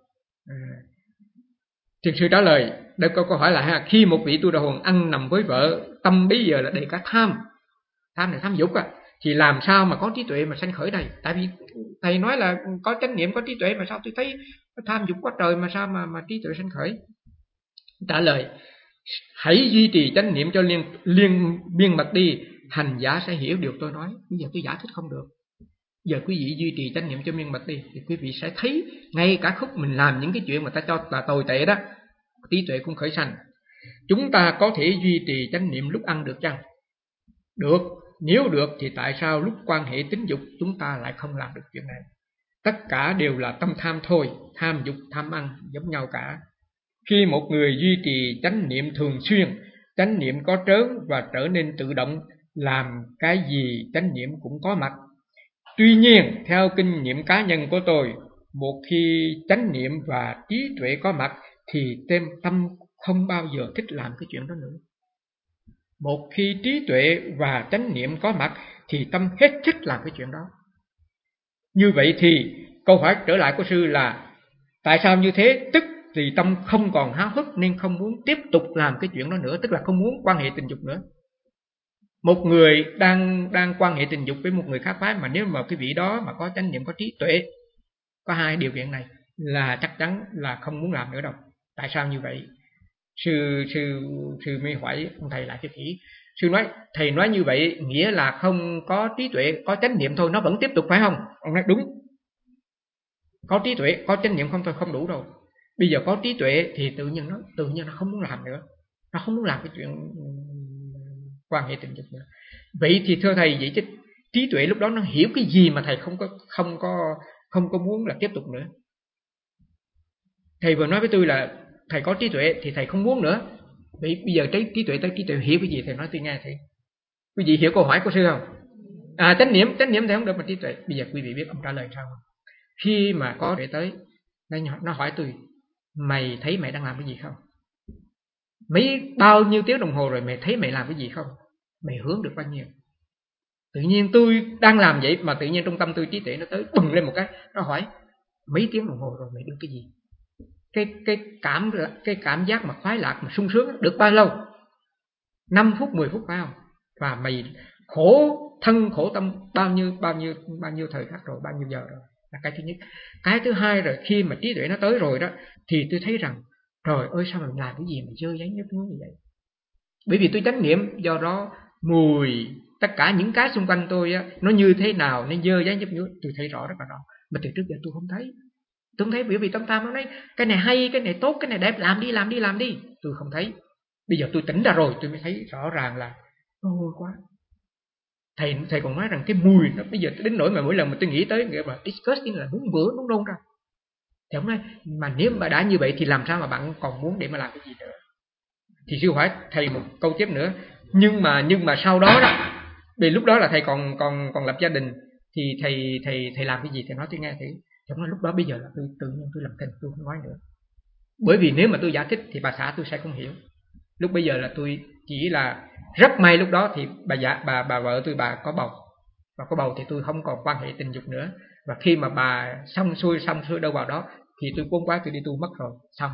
Thiền sư trả lời, đây câu hỏi là ha, khi một vị Tu Đà Huần ăn nằm với vợ, tâm bây giờ là đầy cả tham này, tham dục thì làm sao mà có trí tuệ mà sanh khởi đây? Tại vì thầy nói là có chánh niệm, có trí tuệ, mà sao tôi thấy tham dục quá trời, mà sao mà trí tuệ sanh khởi? Trả lời, hãy duy trì chánh niệm cho liên miên mật đi, hành giả sẽ hiểu điều tôi nói. Bây giờ tôi giải thích không được, giờ quý vị duy trì chánh niệm cho miên mật đi, thì quý vị sẽ thấy ngay cả khúc mình làm những cái chuyện mà ta cho là tồi tệ đó, trí tuệ cũng khởi sanh. Chúng ta có thể duy trì chánh niệm lúc ăn được chăng? Được, nếu được thì tại sao lúc quan hệ tính dục chúng ta lại không làm được chuyện này? Tất cả đều là tâm tham thôi, tham dục, tham ăn giống nhau cả. Khi một người duy trì chánh niệm thường xuyên, chánh niệm có trớn và trở nên tự động, làm cái gì chánh niệm cũng có mặt. Tuy nhiên, theo kinh nghiệm cá nhân của tôi, một khi chánh niệm và trí tuệ có mặt thì tâm không bao giờ thích làm cái chuyện đó nữa. Một khi trí tuệ và chánh niệm có mặt thì tâm hết thích làm cái chuyện đó. Như vậy thì câu hỏi trở lại của sư là tại sao như thế? Tức thì tâm không còn háo hức nên không muốn tiếp tục làm cái chuyện đó nữa, tức là không muốn quan hệ tình dục nữa. Một người đang quan hệ tình dục với một người khác phái, mà nếu mà cái vị đó mà có chánh niệm, có trí tuệ, có hai điều kiện này là chắc chắn là không muốn làm nữa đâu. Tại sao như vậy? Sư mới hỏi ông thầy lại cái kỹ. Sư nói, thầy nói như vậy nghĩa là không có trí tuệ, có chánh niệm thôi nó vẫn tiếp tục phải không? Ông nói đúng. Có trí tuệ, có chánh niệm không thôi không đủ đâu. Bây giờ có trí tuệ thì tự nhiên nó không muốn làm nữa. Nó không muốn làm cái chuyện quan hệ tình dục nữa. Vậy thì thưa thầy, vậy chứ trí tuệ lúc đó nó hiểu cái gì mà thầy không có muốn là tiếp tục nữa? Thầy vừa nói với tôi là thầy có trí tuệ thì thầy không muốn nữa. Vậy bây giờ trí tuệ hiểu cái gì? Thầy nói tôi nghe thầy. Quý vị hiểu câu hỏi của sư không? Chánh niệm thì không được, mà trí tuệ. Bây giờ quý vị biết ông trả lời sao không? Khi mà có tuệ tới, nó hỏi tôi, mày thấy mày đang làm cái gì không? Bao nhiêu tiếng đồng hồ rồi mày thấy mày làm cái gì không? mày hướng được bao nhiêu. Tự nhiên tôi đang làm vậy mà tự nhiên trong tâm tôi trí tuệ nó tới bừng lên một cái, nó hỏi mấy tiếng đồng hồ rồi mày đưa cái gì? Cái cảm giác mà khoái lạc mà sung sướng được bao lâu? 5 phút 10 phút phải không? Và mày khổ thân khổ tâm bao nhiêu thời khắc rồi, bao nhiêu giờ rồi, là cái thứ nhất. Cái thứ hai rồi, khi mà trí tuệ nó tới rồi đó thì tôi thấy rằng trời ơi, sao mình làm cái gì mà dơ giấy nhấp nhúa như vậy? Bởi vì tôi chánh niệm, do đó mùi tất cả những cái xung quanh tôi á, nó như thế nào, nó dơ giấy nhấp nhúa tôi thấy rõ rất là rõ. Mà từ trước giờ tôi không thấy. Tôi không thấy, bởi vì tâm tham nó nói cái này hay, cái này tốt, cái này đẹp, làm đi. Tôi không thấy. Bây giờ tôi tỉnh ra rồi tôi mới thấy rõ ràng là ôi quá. Thầy còn nói rằng cái mùi nó bây giờ đến nỗi mà mỗi lần mà tôi nghĩ tới nghĩa là disgusting, là muốn bữa muốn nôn ra. Thì ông nói mà nếu mà đã như vậy thì làm sao mà bạn còn muốn để mà làm cái gì nữa? Thì sư hỏi thầy một câu tiếp nữa, nhưng mà sau đó đó, vì lúc đó là thầy còn lập gia đình, thì thầy làm cái gì thầy nói tôi nghe thử. Thì nói lúc đó bây giờ là tôi tự nhiên tôi làm thinh, tôi không nói nữa. Bởi vì nếu mà tôi giải thích thì bà xã tôi sẽ không hiểu. Lúc bây giờ là tôi chỉ là rất may lúc đó thì bà vợ tôi bà có bầu, và có bầu thì tôi không còn quan hệ tình dục nữa. Và khi mà bà xong xuôi đâu vào đó thì tôi cuốn quá tôi đi tu mất rồi, xong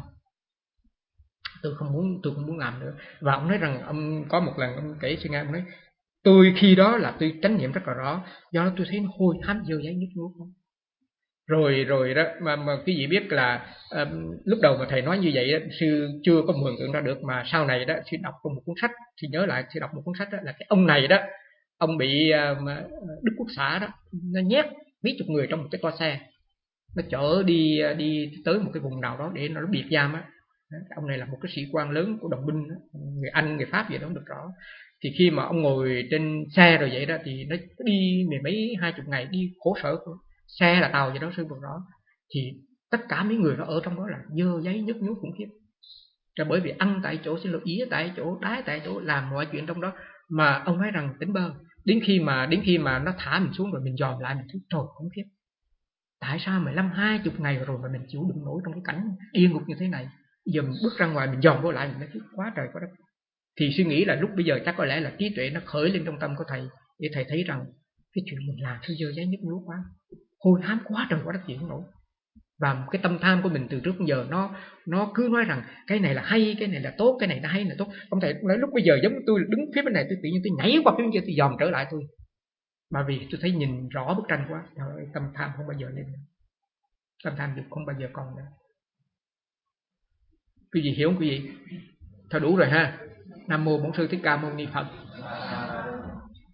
tôi không muốn làm nữa. Và ông nói rằng ông có một lần ông kể cho nghe, ông nói tôi khi đó là tôi chánh niệm rất là rõ, do đó tôi thấy nó hôi hám dơ giấy nhức nhối không. Rồi đó mà quý vị biết là lúc đầu mà thầy nói như vậy đó, sư chưa có mường tượng ra được, mà sau này đó sư đọc trong một cuốn sách thì nhớ lại, sư đọc một cuốn sách đó là cái ông này đó, ông bị Đức Quốc xã đó nó nhét mấy chục người trong một cái toa xe, nó chở đi tới một cái vùng nào đó để nó biệt giam á. Ông này là một cái sĩ quan lớn của đồng binh, người Anh người Pháp gì đó không được rõ. Thì khi mà ông ngồi trên xe rồi vậy đó thì nó đi mười mấy 20 ngày đi khổ sở, xe là tàu gì đó sư được rõ. Thì tất cả mấy người đó ở trong đó là dơ giấy nhức nhối khủng khiếp. Là bởi vì ăn tại chỗ, xin lỗi, ỉa tại chỗ, đái tại chỗ, làm mọi chuyện trong đó. Mà ông nói rằng tỉnh bơ, đến khi mà nó thả mình xuống rồi mình dòm lại mình thấy trời khủng khiếp. Tại sao mà 20 ngày rồi mà mình chịu đựng nổi trong cái cảnh địa ngục như thế này? Giờ mình bước ra ngoài mình dòm vô lại mình thấy quá trời quá đất. Thì suy nghĩ là lúc bây giờ chắc có lẽ là trí tuệ nó khởi lên trong tâm của thầy, để thầy thấy rằng cái chuyện mình làm nó dơ giấy nhức nhối quá, hôi hám quá trời quá đất chịu không nổi. Và cái tâm tham của mình từ trước đến giờ nó cứ nói rằng cái này là hay, cái này là tốt, cái này là hay là tốt. Không thể nói lúc bây giờ giống tôi đứng phía bên này tôi tự nhiên tôi nhảy qua phía bên kia tôi dòm trở lại tôi. Mà vì tôi thấy nhìn rõ bức tranh quá, trời ơi, tâm tham không bao giờ lên nữa. Tâm tham dục không bao giờ còn nữa. Quý vị hiểu không quý vị? Thôi đủ rồi ha. Nam mô Bổn Sư Thích Ca Mâu Ni Phật.